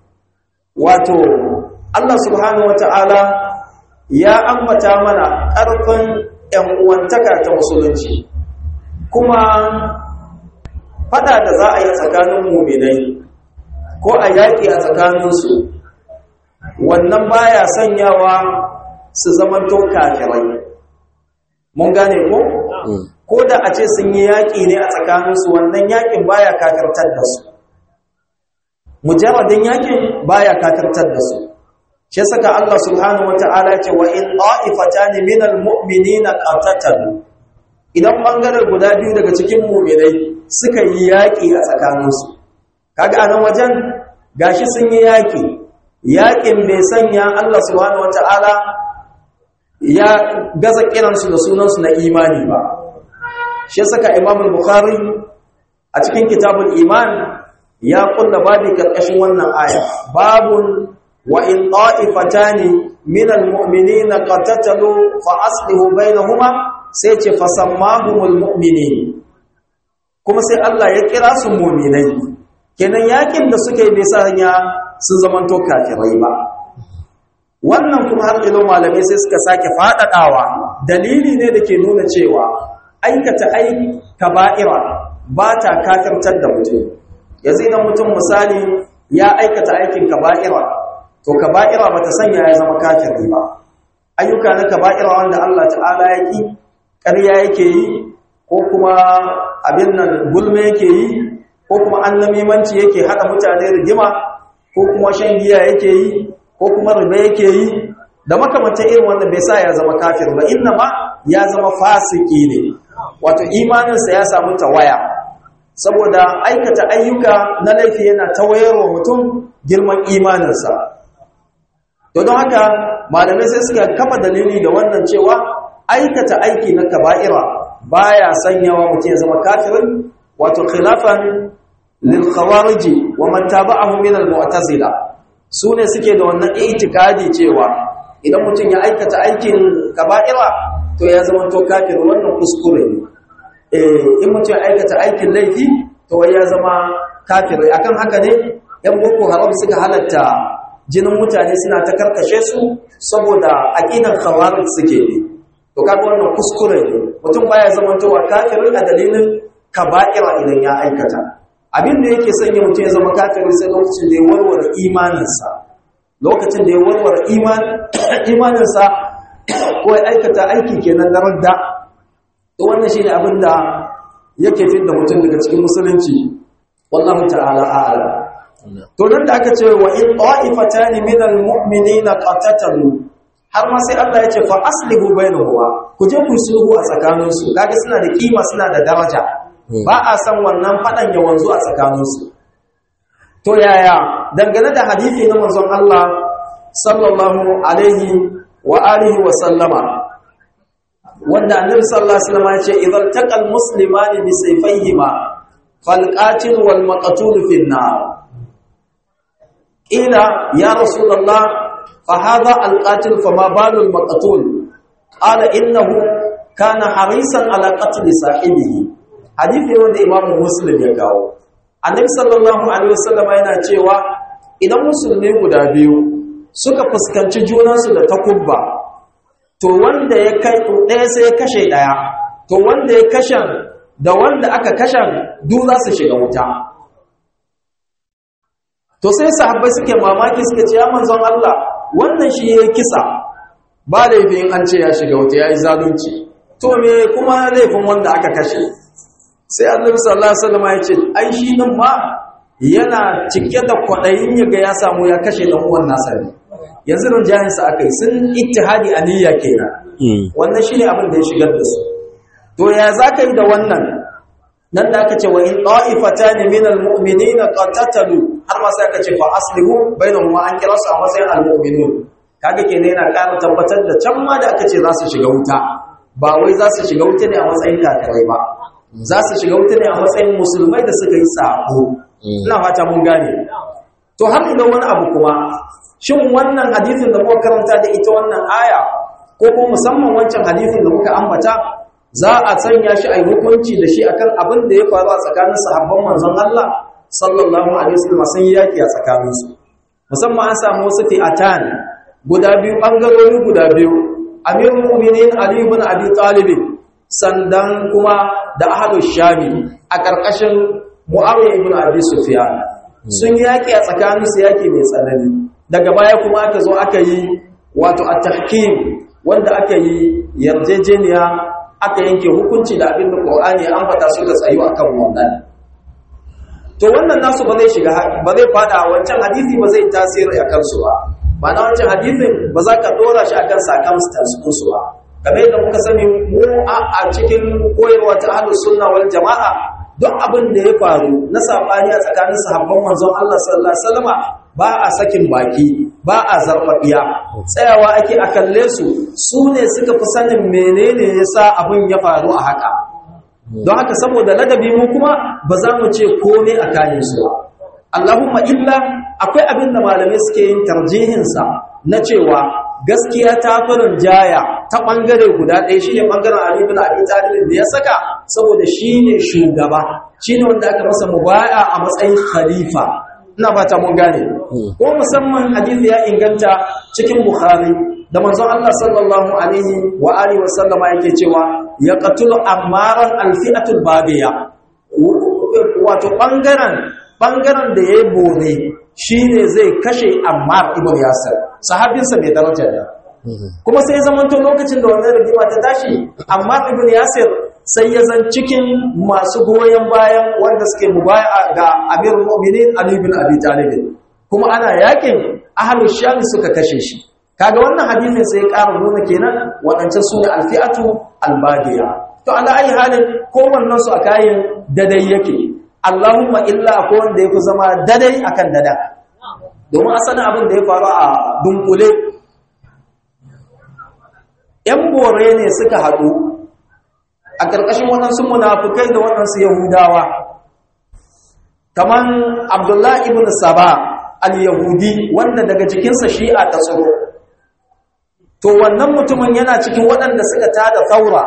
wato Allah subhanahu wata'ala ya ambata mana ƙarfin ƴan uwantaka ta musulunci kuma fada da za a yi tsakanin mu'minai ko a yaƙi a tsakaninsu wannan baya sanyawa su zamanto kafirai mun gane ko ko da a ce sun yi yaƙi ne a tsakaninsu wannan yaƙin baya kafirtar da su mujarradin yaƙin baya kafirtar da su shi saka Allah subhanahu wataala ce wa in ta'ifatan minal mu'minina qatatalu idan bangaren guda biyu daga cikin mu'minai suka yi yaƙi a tsakaninsu kaga anan wajen gashi sun yi yaƙi yaƙin bai sanya Allah subhanahu wataala ya gaza kiransu da sunansu na imani ba shi saka Imam al-Bukhari a cikin kitabul iman ya kulla babi karkashin wannan aya babun wa in ta'ifatani minal mu'minina qatatalu fa aslihu bainahuma sai ce fasammahumul mu'minin kuma sai Allah ya kira su mu'minai kenan yakin da suka yi bai sanya sun zamanto kafirai ba wannan kuma har ilo malamai sai suka sake fadadawa dalili ne da ke nuna cewa aikata aiki kaba'ira ba ta kafirtar da mutum yanzu idan mutum misali ya aikata aikin kaba'ira to kaba'ira ba ta sanya ya zama kafiri ba ayyuka na kaba'ira wanda Allah ta'ala ya ki ƙarya yake yi ko kuma abin nan gulme yake yi ko kuma annamimanci yake hada mutane rigima ko kuma shan giya yake yi ko kuma riba yake yi da makamantan irin wannan bai sa ya zama kafir ba inna ma ya zama fasiki ne wato imaninsa ya samu tawaya saboda aikata ayyuka na laifi yana tawayarwa mutum girman imaninsa to don haka malamai sai suka kafa dalili da wannan cewa aikata aiki na kaba'ira baya sanyawa mutum ya zama kafirin wato khilafan lil khawarij wa man tabi'ahu min al-mu'tazila sune suke da wannan itikadi cewa idan mutum ya aikata aikin kaba'ira to ya zama to kafir. Wannan kuskure ne. eh in mutum ya aikata aikin laifi to ya zama kafir. Akan haka ne yan boko haram suka halatta jinin mutane suna ta karkashe su saboda aqidan khawarij suke ne. to kaga wannan kuskure ne. Mutum baya zama to kafir a dalilin kaba'ira idan ya aikata. Abin da yake sanya mutum ya zama kafir sai lokacin da ya warware imaninsa. Lokacin da ya warware iman imaninsa ko ya aikata aiki kenan na radda. to wannan shine abin da yake fitar mutum daga cikin musulunci. wallahu ta'ala a'lam. to nan da aka ce wa in ta'ifatan min al-mu'minina qatatalu, har ma sai Allah ya ce fa aslihu bainahuma, ku je ku sulhu a tsakaninsu. kaga suna da kima, suna da daraja. ba a san wannan fadan ya wanzu a tsakaninsu. to yaya dangane da hadisi na manzon Allah sallallahu alaihi wa alihi wa sallama wanda annabi sallallahu alaihi wasallam ya ce idan taqal muslimani bi sayfayhima fal qatil wal maqtul fi an-nar. ila ya rasulullah fa hadha al qatil fama balu al maqtul? qala innahu kana harisan ala qatl sahibihi. hadisi wanda imam muslim ya kawo. annabi sallallahu alaihi wasallam yana cewa idan musulmi guda biyu suka fuskanci junansu da takubba, to wanda ya kai ɗaya sai ya kashe ɗaya, to wanda ya kashe da wanda aka kashe duk za su shiga wuta. to sai sahabbai suke mamaki suka ce ya manzon Allah, wannan shi yayi kisa ba laifin an ce ya shiga wuta, yayi zalunci, to me kuma laifin wanda aka kashe? sai annabi sallallahu alaihi wasallam ya ce ai shi nan ma yana cike da kwadayin yaga ya samu ya kashe dan uwan nasa ne. yanzu ran jahin sa akai sun ittihadi aniyya kenan. wannan shine abin da ya shigar da su. to ya zaka yi da wannan nan da aka ce wa in ta'ifatan min almu'minina qatatalu, har ma sai aka ce fa aslihu bainahuma, an kira su a matsayin almu'minun. kaga kenan yana ƙara tabbatar da can ma da aka ce za su shiga wuta, ba wai za su shiga wuta ne a matsayin kafirai ba, za su shiga wuta ne a matsayin musulmai da suka yi sabo. ina fata mun gane. to har idan wani abu kuma, shin wannan hadisin da muka karanta da ita wannan aya, ko kuma musamman wancan hadisin da muka ambata, za a sanya shi a yi hukunci da shi akan abin da ya faru a tsakanin sahabban manzon Allah sallallahu alaihi wasallam sun yi yaki a tsakaninsu. musamman an samu wasu fi'atan guda biyu, bangarori guda biyu, amirul mu'minin Ali ibn Abi Talib sandan kuma da ahlus shami a ƙarƙashin Muawiya ibn Abi Sufyan. sun yaki a tsakaninsu yaki mai tsanani. daga baya kuma aka zo aka yi wato at-tahkim, wanda aka yi yarjejeniya, aka yanke hukunci da abin da Qur'ani ya ambata su da tsayo akan wannan. to wannan nasu ba zai shiga ba zai fada wancan hadisi, ba zai tasiri a kansu ba. ma'ana wancan hadisin ba za ka dora shi akan circumstance su ba. kamar yadda muka sani mu a cikin koyarwa ta ahlus sunna wal jama'a, duk abin da ya faru na sabani a tsakanin sahabban manzon Allah sallallahu alaihi wasallama ba a sakin baki, ba a zarfafiya, tsayawa ake a kalle su, su ne suka fi sanin menene yasa abin ya faru a haka. don haka saboda ladabi mu kuma ba za mu ce komai a kayan su ba. Allahumma illa akwai abin da malamai suke yin tarjihin sa na cewa gaskiya ta farin jaya ta bangare guda ɗaya, shi ne bangaren Ali ibn Abi Talib da ya saka, saboda shi ne shugaba, shi ne wanda aka masa mubaya a matsayin khalifa. ina fata mun gane. ko musamman hadisi ya inganta cikin Bukhari da manzon Allah sallallahu alaihi wa alihi wa sallama yake cewa ya qatulu ammaran alfi'atul babiya, wato bangaren bangaren da yayi bore shine zai kashe Ammar ibn Yasir, sahabinsa mai daraja ne. kuma sai zaman to lokacin da wannan rigima ta tashi, Ammar ibn Yasir sai ya zan cikin masu goyen bayan wanda suke mubaya'a ga Amirul Mu'minin Ali ibn Abi Talib, kuma ana yakin ahlus sham suka kashe shi. kaga wannan hadisin sai ya ƙara nuna kenan wadancan sune alfi'atu albadiya. to ala ayi halin kowannen su a kayan dadai yake, Allahumma illa akwai wanda yafi zama dadai akan dada. domin asalin abin da ya faru a dunkule, yan bore ne suka haɗu a ƙarƙashin waɗansu munafukai da waɗansu Yahudawa, kaman Abdullah ibn Saba al-Yahudi wanda daga jikinsa shi'a ta tsoro to wannan mutumin yana cikin waɗanda suka tada tsaura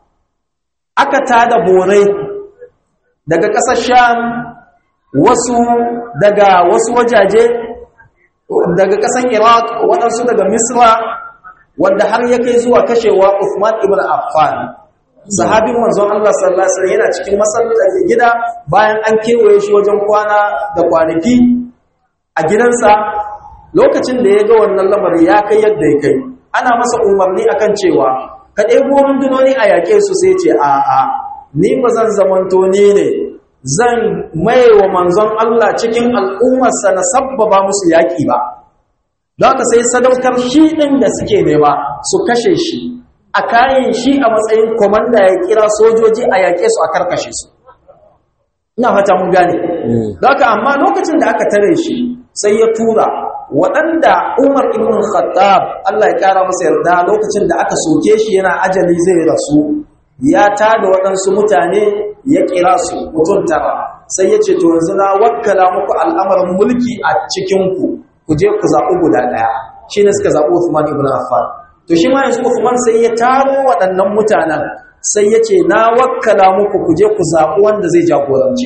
aka tada borai daga ƙasar Sham wasu daga wasu wajaje daga ƙasar Iraq waɗansu daga Misra wanda har ya kai zuwa kashewa Uthman ibn Affan sahabin manzon Allah sallallahu alaihi wasallam yana cikin masallaci gida bayan an kewaye shi wajen kwana da kwanaki a gidansa lokacin da ya ga wannan lamari ya kai yadda ya kai ana masa umarni akan cewa ka ɗebo rundunoni a yaƙe su sai ce a a ni ba zan zamanto ni ne zan mai wa manzon Allah cikin al'ummarsa na sabbaba musu yaƙi ba don haka sai sadaukar shi ɗin da suke nema su kashe shi a kayan shi a matsayin komanda ya kira sojoji a yaƙe su a karkashe su ina fata mun gane don haka amma lokacin da aka tare shi sai ya tura waɗanda Umar ibn Khattab Allah ya kara masa yarda lokacin da aka soke shi yana ajali zai rasu ya tada waɗansu mutane ya kira su mutum tara sai ya ce to yanzu na wakkala muku al'amarin mulki a cikinku ku je ku zaɓi guda ɗaya shi ne suka zaɓi Uthman ibn Affan to shi ma yanzu Uthman sai ya taro waɗannan mutanen sai ya ce na wakkala muku ku je ku zaɓi wanda zai jagorance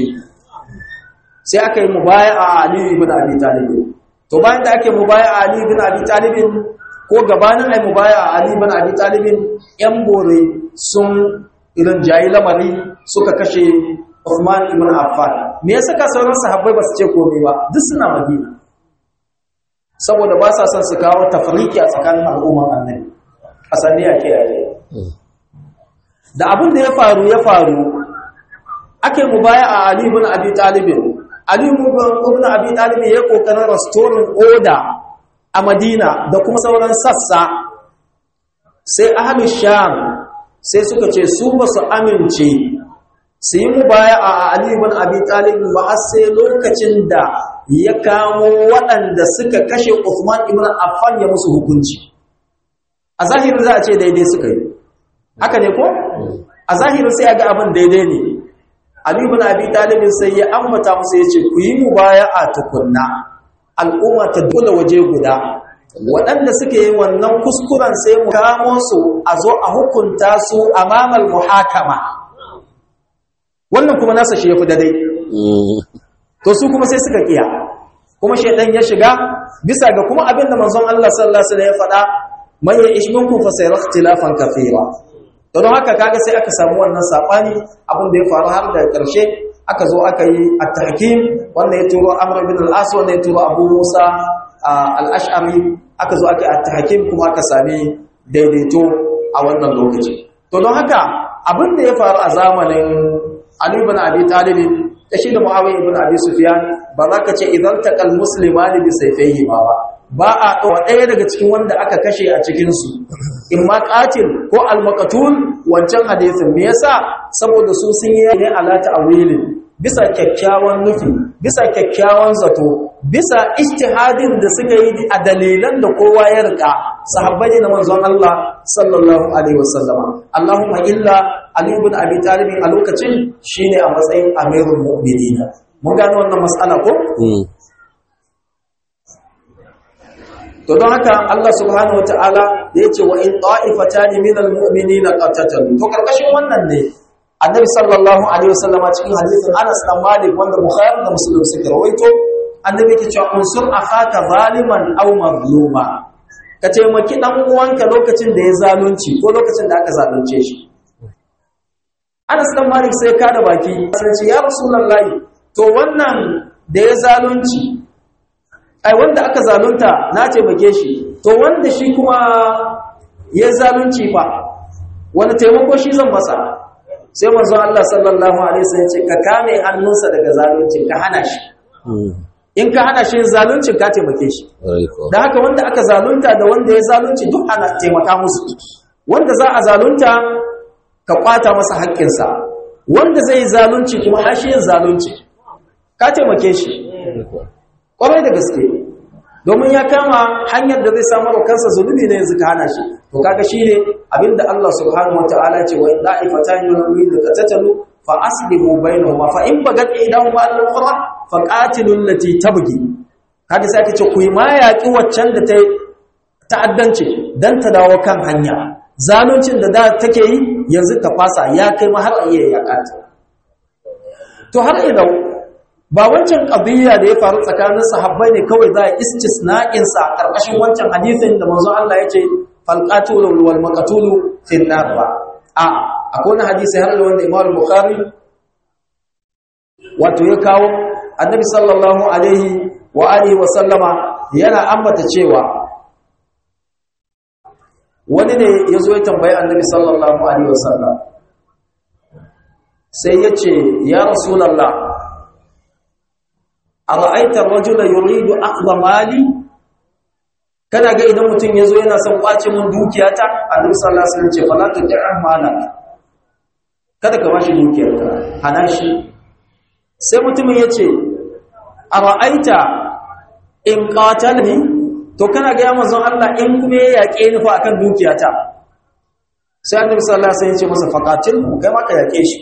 sai aka yi mubaya'a Ali ibn Abi Talib to bayan da ake mubaya'a Ali ibn Abi Talib ko gabanin ai mubaya'a Ali ibn Abi Talib yan bore sun irin jayi lamari suka kashe Uthman ibn Affan me yasa ka sauran sahabbai ba su ce komai ba duk suna Madina saboda ba sa son su kawo tafriki a tsakanin al'umman annabi a sanni ake yaye da abin da ya faru ya faru ake mubaya'a Ali ibn Abi Talib Ali ibn Abi Talib ya kokarin restoring order a Madina da kuma sauran sassa sai ahlus Sham sai suka ce su ba su amince su yi mubaya'a a Ali ibn Abi Talib ba sai lokacin da ya kamo waɗanda suka kashe Uthman ibn Affan ya musu hukunci a zahirin za a ce daidai suka yi haka ne ko a zahirin sai ga abin daidai ne Ali ibn Abi Talib sai ya ambata musu yace ku yi mubaya'a tukunna al'umma ta dole waje guda waɗanda suka yi wannan kuskuren sai mu kamo su a zo a hukunta su amamal muhakama wannan kuma nasa shi yafi daidai to su kuma sai suka kiya kuma shedan ya shiga bisa ga kuma abinda manzon Allah sallallahu alaihi wasallam ya faɗa man ya'ish minkum fa sayara ikhtilafan kathira to don haka kaga sai aka samu wannan sabani abin da ya faru har da karshe aka zo aka yi at-tahkim wanda ya turo Amr ibn al-As wanda ya turo Abu Musa al-Ash'ari aka zo aka yi at-tahkim kuma aka sami daidaito a wannan lokaci to don haka abin da ya faru a zamanin Ali ibn Abi Talib da shi da Muawiya ibn Abi Sufyan ba za ka ce idan taqal muslimani bi sayfihi ma ba ba a ɗawa ɗaya daga cikin wanda aka kashe a cikinsu in ma qatil ko al-maqtul wancan hadisin me yasa saboda su sun yi ne ala ta'wilin bisa kyakkyawan nufi bisa kyakkyawan zato bisa ijtihadin da suka yi a dalilan da kowa ya rika sahabbai na manzon Allah sallallahu alaihi wasallama Allahumma illa Ali ibn Abi Talib a lokacin shine a matsayin amirul mu'minin mun gano wannan mas'ala ko to don haka Allah subhanahu wataala da yace wa in ta'ifatani minal mu'minina qatatalu to karkashin wannan ne Annabi sallallahu alaihi wasallam cikin hadisin Anas bin Malik wanda Bukhari da Muslim suka rawaito Annabi yake cewa unsur akhaka zaliman aw mazluma ka taimaki dan uwanka lokacin da ya zalunci ko lokacin da aka zalunce shi Anas bin Malik sai ka da baki sai ce ya Rasulullahi to wannan da ya zalunci ai wanda aka zalunta na taimake shi to wanda shi kuma ya zalunci fa wani taimako shi zan masa sai manzon Allah sallallahu alaihi wasallam ce ka kame hannunsa daga zalunci ka hana shi in ka hana shi zalunci ka taimake shi da haka wanda aka zalunta da wanda ya zalunci duk ana taimaka musu wanda za a zalunta ka kwata masa haƙƙinsa wanda zai zalunci kuma hashi yin zalunci ka taimake shi kwarai da gaske domin ya kama hanyar da zai samu wa kansa zunubi ne yanzu ka hana shi to kaga shine abinda Allah subhanahu wataala ce wa da'ifatan min al-mu'minin qatatalu fa aslihu bainahuma fa in bagat idahuma al-ukhra fa qatilul lati tabghi kaga sai kace ku yi ma yaki waccan da ta ta'addanci dan ta dawo kan hanya zaluncin da da take yi yanzu ta fasa ya kai ma har iya yakata to har idan ba wancan qadiyya da ya faru tsakanin sahabbai ne kawai za a istisna'in sa karkashin wancan hadisin da manzo Allah yace fal qatilu wal maqtulu fi nar ba a akwai wani hadisi har wanda Imam Bukhari wato ya kawo Annabi sallallahu alaihi wa alihi wa sallama yana ambata cewa wani ne yazo ya tambayi Annabi sallallahu alaihi wa sallam sai yace ya rasulullah ara'aita ar-rajula yuridu akhdha mali kana ga idan mutum yazo yana son kwace mun dukiyata Annabi sallallahu alaihi wasallam ce fala tud'a malak kada ka bashi dukiyarka hana shi sai mutumin yace ara'aita in qatalni to kana ga manzon Allah in kuma ya yake ni fa akan dukiyata sai Annabi sallallahu alaihi wasallam ya ce masa faqatil kai ma ka yake shi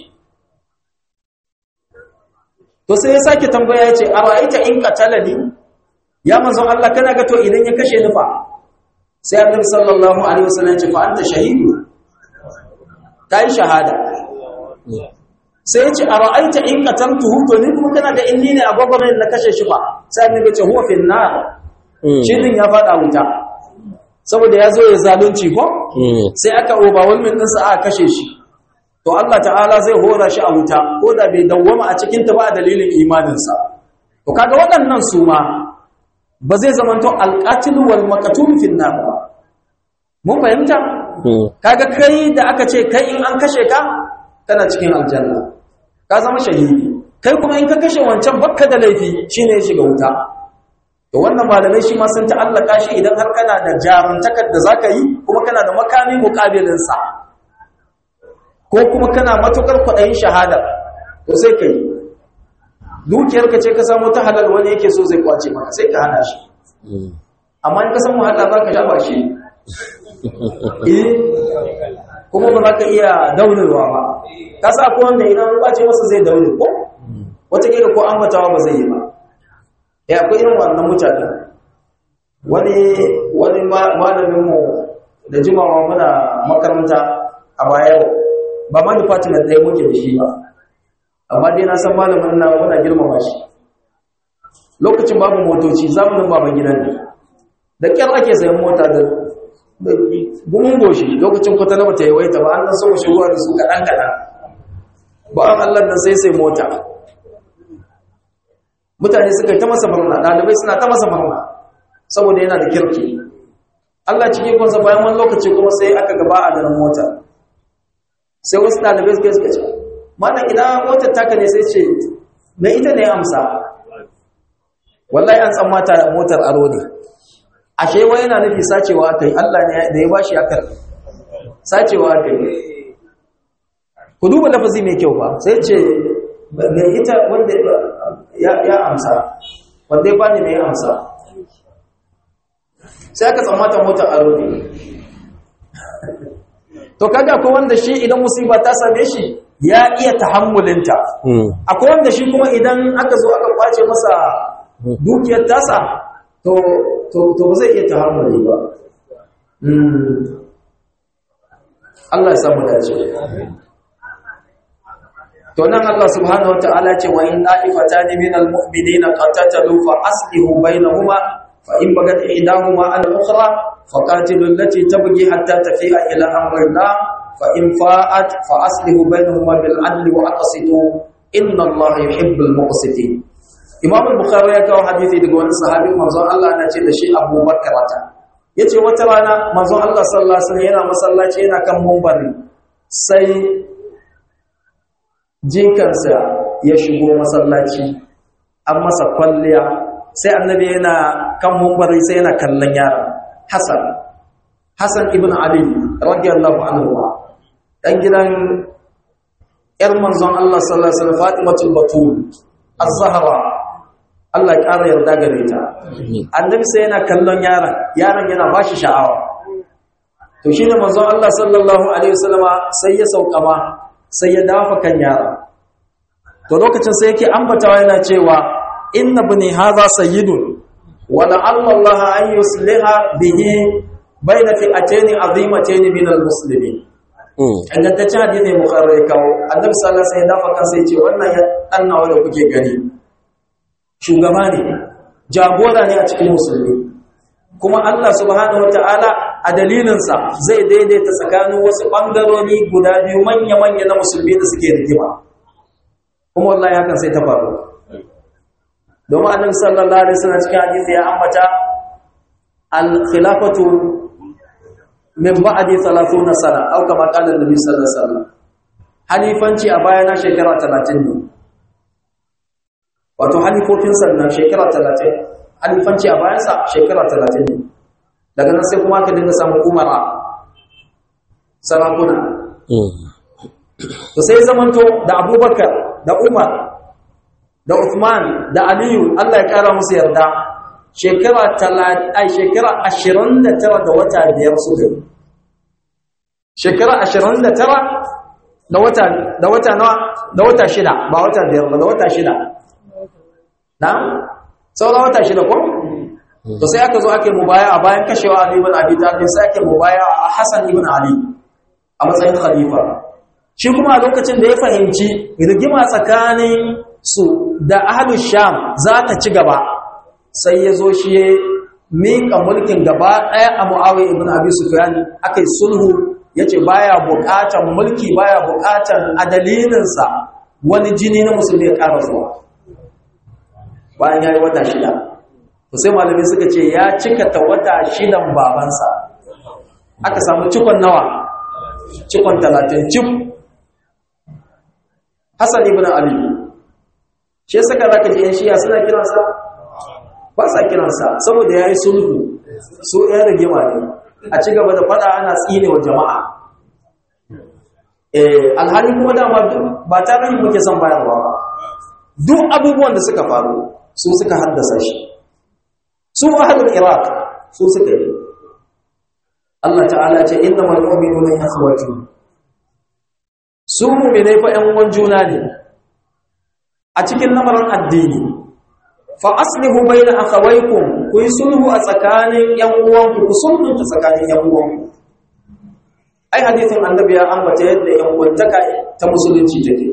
to sai ya sake tambaya yace ara'aita in qatalani ya manzon Allah kana ga to idan ya kashe ni fa sai Annabi sallallahu alaihi wasallam ya ce fa anta shahidu kai shahada sai ya ce ara'aita in qataltuhu to ni kuma kana ga inni ne a gwagwarin na kashe shi fa sai Annabi ya ce huwa fil nar shi din ya fada wuta saboda ya zo ya zalunci ko sai aka overwhelming din sa aka kashe shi to Allah ta'ala zai hora shi a wuta ko da bai dawwama a cikin ta ba dalilin imaninsa to kaga waɗannan su ma ba zai zamanto alqatil wal maqtul fi nar ba mun fahimta kaga kai da aka ce kai in an kashe ka kana cikin aljanna ka zama shahidi kai kuma in ka kashe wancan bakka da laifi shine ya shiga wuta to wannan malamai shi ma sun ta'allaka shi idan har kana da jaruntakar da zaka yi kuma kana da makami muqabilin sa ko kuma kana matukar kwaɗayin shahada to sai ka yi dukiyarka ce ka samu ta halal wani yake so zai kwace maka sai ka hana shi amma in ka samu halal za ka sha ba shi eh kuma ba za ka iya daurewa ba ka sa ko wanda idan kwace masa zai daure ko wataƙila ko ambatawa ba zai yi ba ya akwai irin wannan mutane wani wani malaminmu da jimawa muna makaranta a baya ba ma department ɗaya muke da shi ba amma dai na san malamin na muna girmama shi lokacin babu motoci zamanin baban gidan ne da kyar ake sayan mota da gumin goshi lokacin kwata na bata yawaita ba an nan so shigowa da su kaɗan kaɗan ba an allah nan sai sai mota mutane suka yi ta masa murna ɗalibai suna ta masa murna saboda yana da kirki allah cikin kwanza bayan wani lokaci kuma sai aka gaba a ganin mota sai wasu ɗalibai suka suka ce mana ina motar taka ne sai ce mai ita ne amsa wallahi an tsammata motar aro ne ashe wai yana nufi sacewa aka yi Allah ne da ya bashi aka sacewa aka yi ku duba lafazi mai kyau ba sai ce mai ita wanda ya amsa wanda ya bani mai amsa sai aka tsammata motar aro ne to kaga akwai wanda shi idan musiba ta same shi ya iya tahammulinta akwai wanda shi kuma idan aka zo aka kwace masa dukiyar tasa to to to ba zai iya tahammuli ba Allah ya samu dace to nan Allah subhanahu wataala ce wa in da'ifatan minal mu'minina qatatalu fa aslihu bainahuma fa in bagat ihdahuma al-ukhra faqatilu allati tabghi hatta tafi'a ila amri Allah fa in fa'at fa aslihu bainahuma bil 'adli wa aqsitu inna Allah yuhibbul muqsitin. Imam al-Bukhari ya kawo hadisi daga wani sahabi manzon Allah na ce da shi Abu Bakar ta yace wata rana manzon Allah sallallahu alaihi wasallam yana masallaci yana kan munbari sai jinkansa ya shigo masallaci an masa kwalliya sai annabi yana kan munbari sai yana kallon yaron Hassan Hassan ibn Ali radiyallahu anhu dan gidan yar manzon Allah sallallahu alaihi wasallam Fatimatul Batul az-Zahra Allah ya ƙara yarda gare ta annabi sai yana kallon yaron yaron yana bashi sha'awa to shine manzon Allah sallallahu alaihi wasallama sai ya sauka ma sai ya dafa kan yaron to lokacin sai yake ambatawa yana cewa inna ibni hadha sayyidun wa la'alla Allah an yusliha bihi bayna fi'atayn azimatayn min al-muslimin ingantaccen hadisi ne Bukhari kawo annabi sallallahu alaihi wasallam dafa kansa yace wannan ya annawa da kuke gani shugaba ne jagora ne a cikin musulmi kuma Allah subhanahu wataala a dalilinsa zai daidaita tsakanin wasu bangarori guda biyu manya-manya na musulmi da suke rigima kuma wallahi hakan sai ta faru domin annabi sallallahu alaihi wasallam cikin hadisi ya ambata al-khilafatu min ba'di thalathina sana aw kama qala annabi sallallahu alaihi wasallam halifanci a bayana shekara talatin ne wato halifofin sannan shekara talatin halifanci a bayansa shekara talatin ne daga nan sai kuma ka dinga samun umara sarakuna to sai zamanto da abubakar da umar da uthman da aliyu Allah ya kara musu yarda shekara talatin shekara ashirin da tara da wata biyar su gari shekara ashirin da tara da wata da wata nawa da wata shida ba wata biyar ba da wata shida na sauran wata shida ko to sai aka zo ake mubaya a bayan kashewa Ali ibn Abi Talib sai ake mubaya a Hassan ibn Ali a matsayin khalifa shi kuma a lokacin da ya fahimci rigima tsakanin su da ahlus Sham za ta ci gaba sai ya zo shi ya miƙa mulkin gaba ɗaya a Muawiya ibn Abi Sufyan akai sulhu yace baya buƙatar mulki baya buƙatar a dalilinsa wani jini na musulmi ya ƙara zuwa bayan yayi wata shida to sai malamai suka ce ya cika ta wata shidan babansa aka samu cikon nawa cikon talatin cif Hassan ibn Ali shi saka zaka ji yan shiya suna kiransa ba sa kiransa saboda yayi sulhu su ɗaya rigima ne a ci gaba da fada ana tsine wa jama'a eh alhali kuma dama ba ta rai muke son bayarwa ba duk abubuwan da suka faru su suka haddasa shi su ahlul iraq su suka yi Allah ta'ala ce innamal mu'minuna ikhwatun su mu'minai fa ƴan uwan juna ne a cikin lamarin addini fa aslihu baina akhawaykum ku yi sulhu a tsakanin ƴan uwanku ku sulhu a tsakanin ƴan uwanku ai hadisin annabi ya ambata yadda ƴan uwantaka ta musulunci take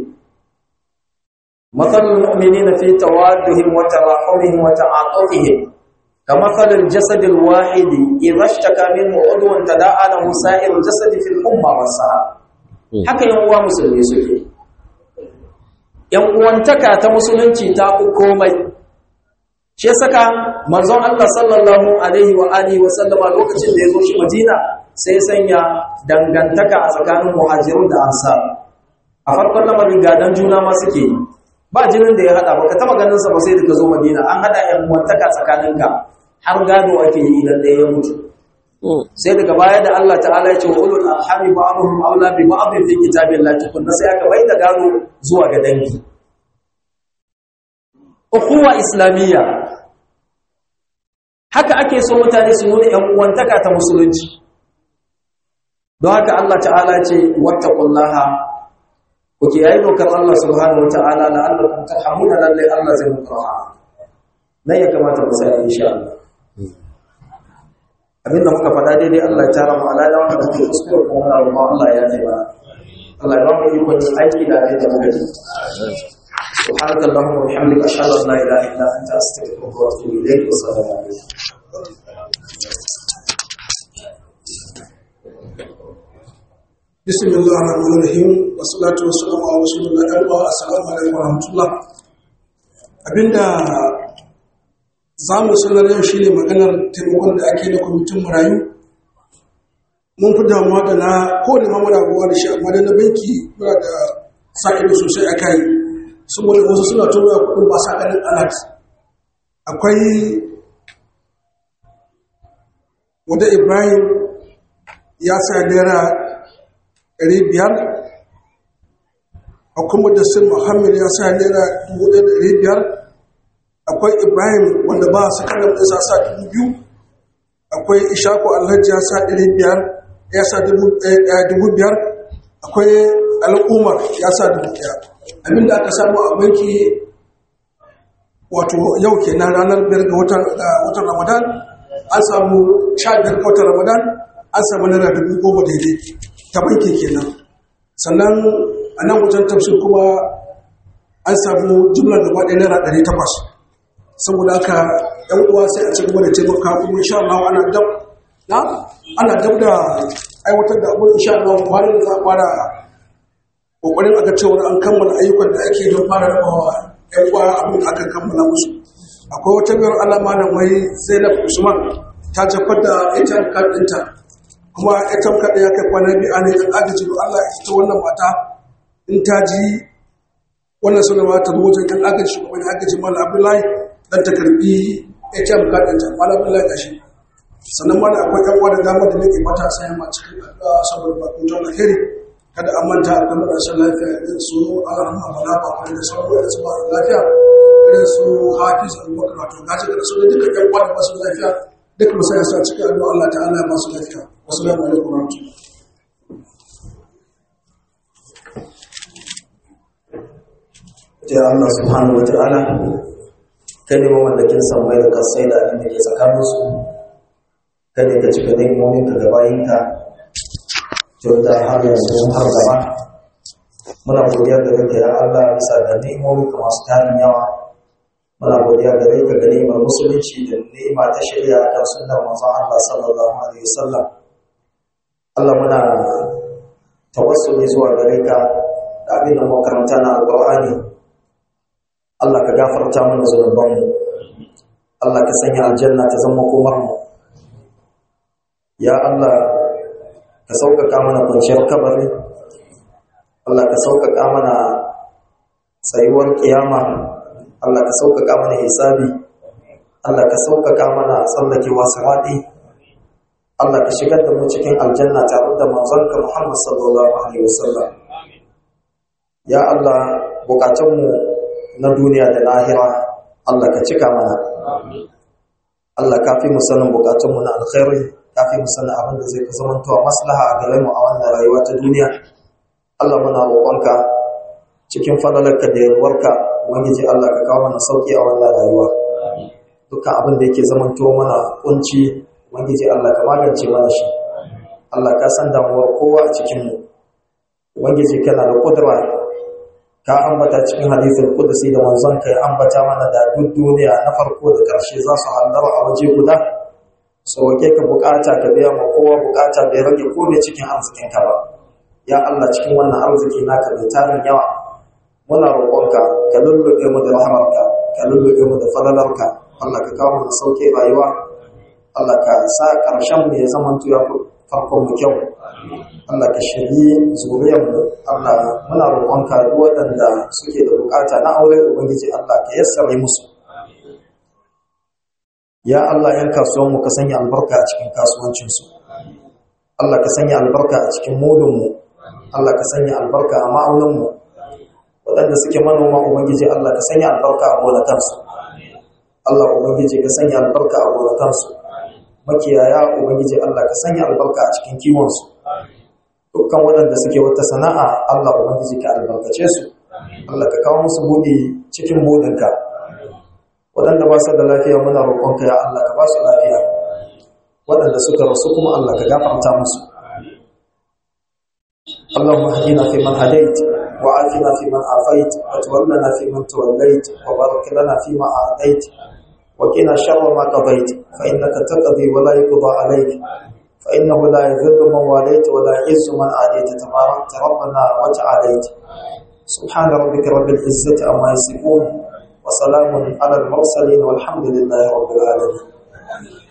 مثل المؤمنين في توادهم وتراحمهم وتعاطفهم كمثل الجسد الواحد إذا اشتكى منه عضو تداعى له سائر الجسد في الحمى والسهر haka yan uwa musulmi suke yan uwantaka ta musulunci ta ku komai shi saka manzon Allah sallallahu alaihi wa alihi wa sallama lokacin da ya zo shi Madina sai sanya dangantaka a tsakanin muhajirun da ansar a farkon lamarin gadan juna ma suke yi ba jinin da ya hada ba ka taba ganin sa ba sai da ka zo Madina an hada yan uwantaka tsakaninka har gado ake yi idan da ya mutu sai daga baya da Allah ta'ala ya ce wa ulul arhami ba'dhum aula bi ba'd fi kitabillahi tukunna sai aka bai da gado zuwa ga dangi ukhuwa islamiyya haka ake so mutane su nuna yan uwantaka ta musulunci don haka Allah ta'ala ce wattaqullaha ku kiyaye dokar Allah subhanahu wataala la'allakum turhamuna lalle Allah zai muku rahama nan ya kamata mu sai insha Allah abinda muka faɗa daidai Allah ya tara mu alada wanda muke kuskure kuma muna roƙon Allah ya yi ba Allah ya ba mu ikon aiki da abin da muka ji سبحانك اللهم وبحمدك اشهد ان لا اله الا انت استغفرك واتوب اليك والسلام عليكم بسم الله الرحمن الرحيم والصلاه والسلام على رسول الله السلام عليكم ورحمه الله abinda zamu sanar yau shine maganar taimakon da ake da kwamitin marayu mun fi damuwa da na kowane mamara ruwa da shi amma da na banki muna da sa'ido sosai a kai saboda wasu suna tura kudin ba sa ganin alat akwai wadda Ibrahim ya sa naira ɗari biyar akwai mudassir Muhammad ya sa naira dubu ɗaya da ɗari biyar akwai Ibrahim wanda ba su kanan ɗinsa sa dubu biyu akwai Ishaku Alhaji ya sa ɗari biyar ya sa dubu biyar akwai Al'umar ya sa dubu ɗaya abinda aka samu a banki wato yau kenan ranar biyar ga watan Ramadan an samu sha biyar ga watan Ramadan an samu naira dubu goma daidai ta banki kenan. Sannan a nan wajen tafsir kuma an samu jumlar gaba ɗaya naira ɗari takwas. Saboda haka ‘yan uwa sai a ci gaba da taimaka kuma insha Allah ana dab na ana dab da aiwatar da abu insha Allah kwanan da za a fara kokarin aka cewa an kammala ayyukan da ake don fara rabawa ‘yan uwa abin da aka kammala musu. Akwai wata biyar alama da mai Zainab Usman ta jefar da A T M card ɗinta kuma A T M card ya kai kwana biyu ne ɗan agaji don Allah ita wannan mata in ta ji wannan sanarwa ta zo wajen ɗan agaji shugaban agaji Malam Abdullahi dan ta karbi A T M card ɗinta Malam Abdullahi gashi. Sannan mana akwai ‘yan uwa da dama da nake mata sai ma cikin saboda bakon jan alheri kada an manta da marasa lafiya irin su Alhamma Bala ba kuma da sauran da su ba lafiya irin su Hafiz Abubakar wato gaji da su duka ‘yan uwa da masu lafiya duka musaya su a cikin addu'a Allah ta'ala ya masu lafiya. Assalamu alaikum warahmatullahi. Ya Allah subhanahu wa ta'ala kai ne mamallakin sammai da kasai da abin da ke tsakaninsu kai ne ka cika daimomin ka gabayinka kyauta har yanzu har gaba muna godiya da kake ya Allah bisa ga daimomin ka masu tarin yawa muna godiya da kai ka ga ni'imar musulunci da ni'ima ta shari'a kan sunnar manzon Allah sallallahu alaihi wasallam Allah muna tawassuli zuwa gare ka da abin da muka karanta na alqur'ani Allah ka gafarta mana zunubanmu Allah ka sanya aljanna ta zama komarmu ya Allah ka sauƙaƙa mana kwanciyar kabari Allah ka sauƙaƙa mana tsayuwar kiyama Allah ka sauƙaƙa mana hisabi Allah ka sauƙaƙa mana tsallakewa sirati Allah ka shigar da mu cikin aljanna tare da manzonka Muhammad sallallahu alaihi wasallam ya Allah bukatunmu na duniya da lahira Allah ka cika mana Allah ka fi mu sanin bukatunmu na alkhairi ka fi mu sanin abin da zai zama to maslaha a gare mu a wannan rayuwa ta duniya Allah muna roƙonka cikin fadalarka da yarwarka ubangiji Allah ka kawo mana sauki a wannan rayuwa dukkan abin da yake zama to mana kunci ubangiji Allah ka magance mana shi Allah ka san damuwar kowa a cikin mu ubangiji kana da kudura ka ambata cikin hadisin kudusi da manzon kai ambata mana da duk duniya na farko da ƙarshe za su hallara a waje guda so wake ka bukata ka biya ma kowa bukata bai rage kome cikin arzikin ka ba ya Allah cikin wannan arziki naka mai tarin yawa muna roƙonka ka lullube mu da rahmarka ka lullube mu da falalarka Allah ka kawo mu sauke rayuwa Allah ka sa ƙarshen mu ya zama tuya farkon mu kyau Allah ka shirye zuriyar mu Allah muna roƙonka duk waɗanda suke da bukata na aure ubangiji Allah ka yassare musu ya Allah yan kasuwan mu ka sanya albarka a cikin kasuwancin su Allah ka sanya albarka a cikin mudun mu Allah ka sanya albarka a ma'aunin mu waɗanda suke manoma ubangiji Allah ka sanya albarka a gonakan su Allah ubangiji ka sanya albarka a gonakan su makiyaya ubangiji Allah ka sanya albarka a cikin kiwon su dukkan waɗanda suke wata sana'a Allah ubangiji ka albarkace su Allah ka kawo musu buɗe cikin buɗinka waɗanda ba su da lafiya muna roƙonka ya Allah ka ba su lafiya waɗanda suka rasu kuma Allah ka gafarta musu Allahumma hadina fi man hadait wa afina fi man afait wa tawallana fi man tawallait wa barik lana fi ma a'tait wa qina sharra ma qadait fa innaka taqdi wa la yuqda alayk فإنه لا يذل من واليت ولا يعز من عاديت تبارك ربنا وتعاليت سبحان ربك رب العزة عما يصفون وسلام على المرسلين والحمد لله رب العالمين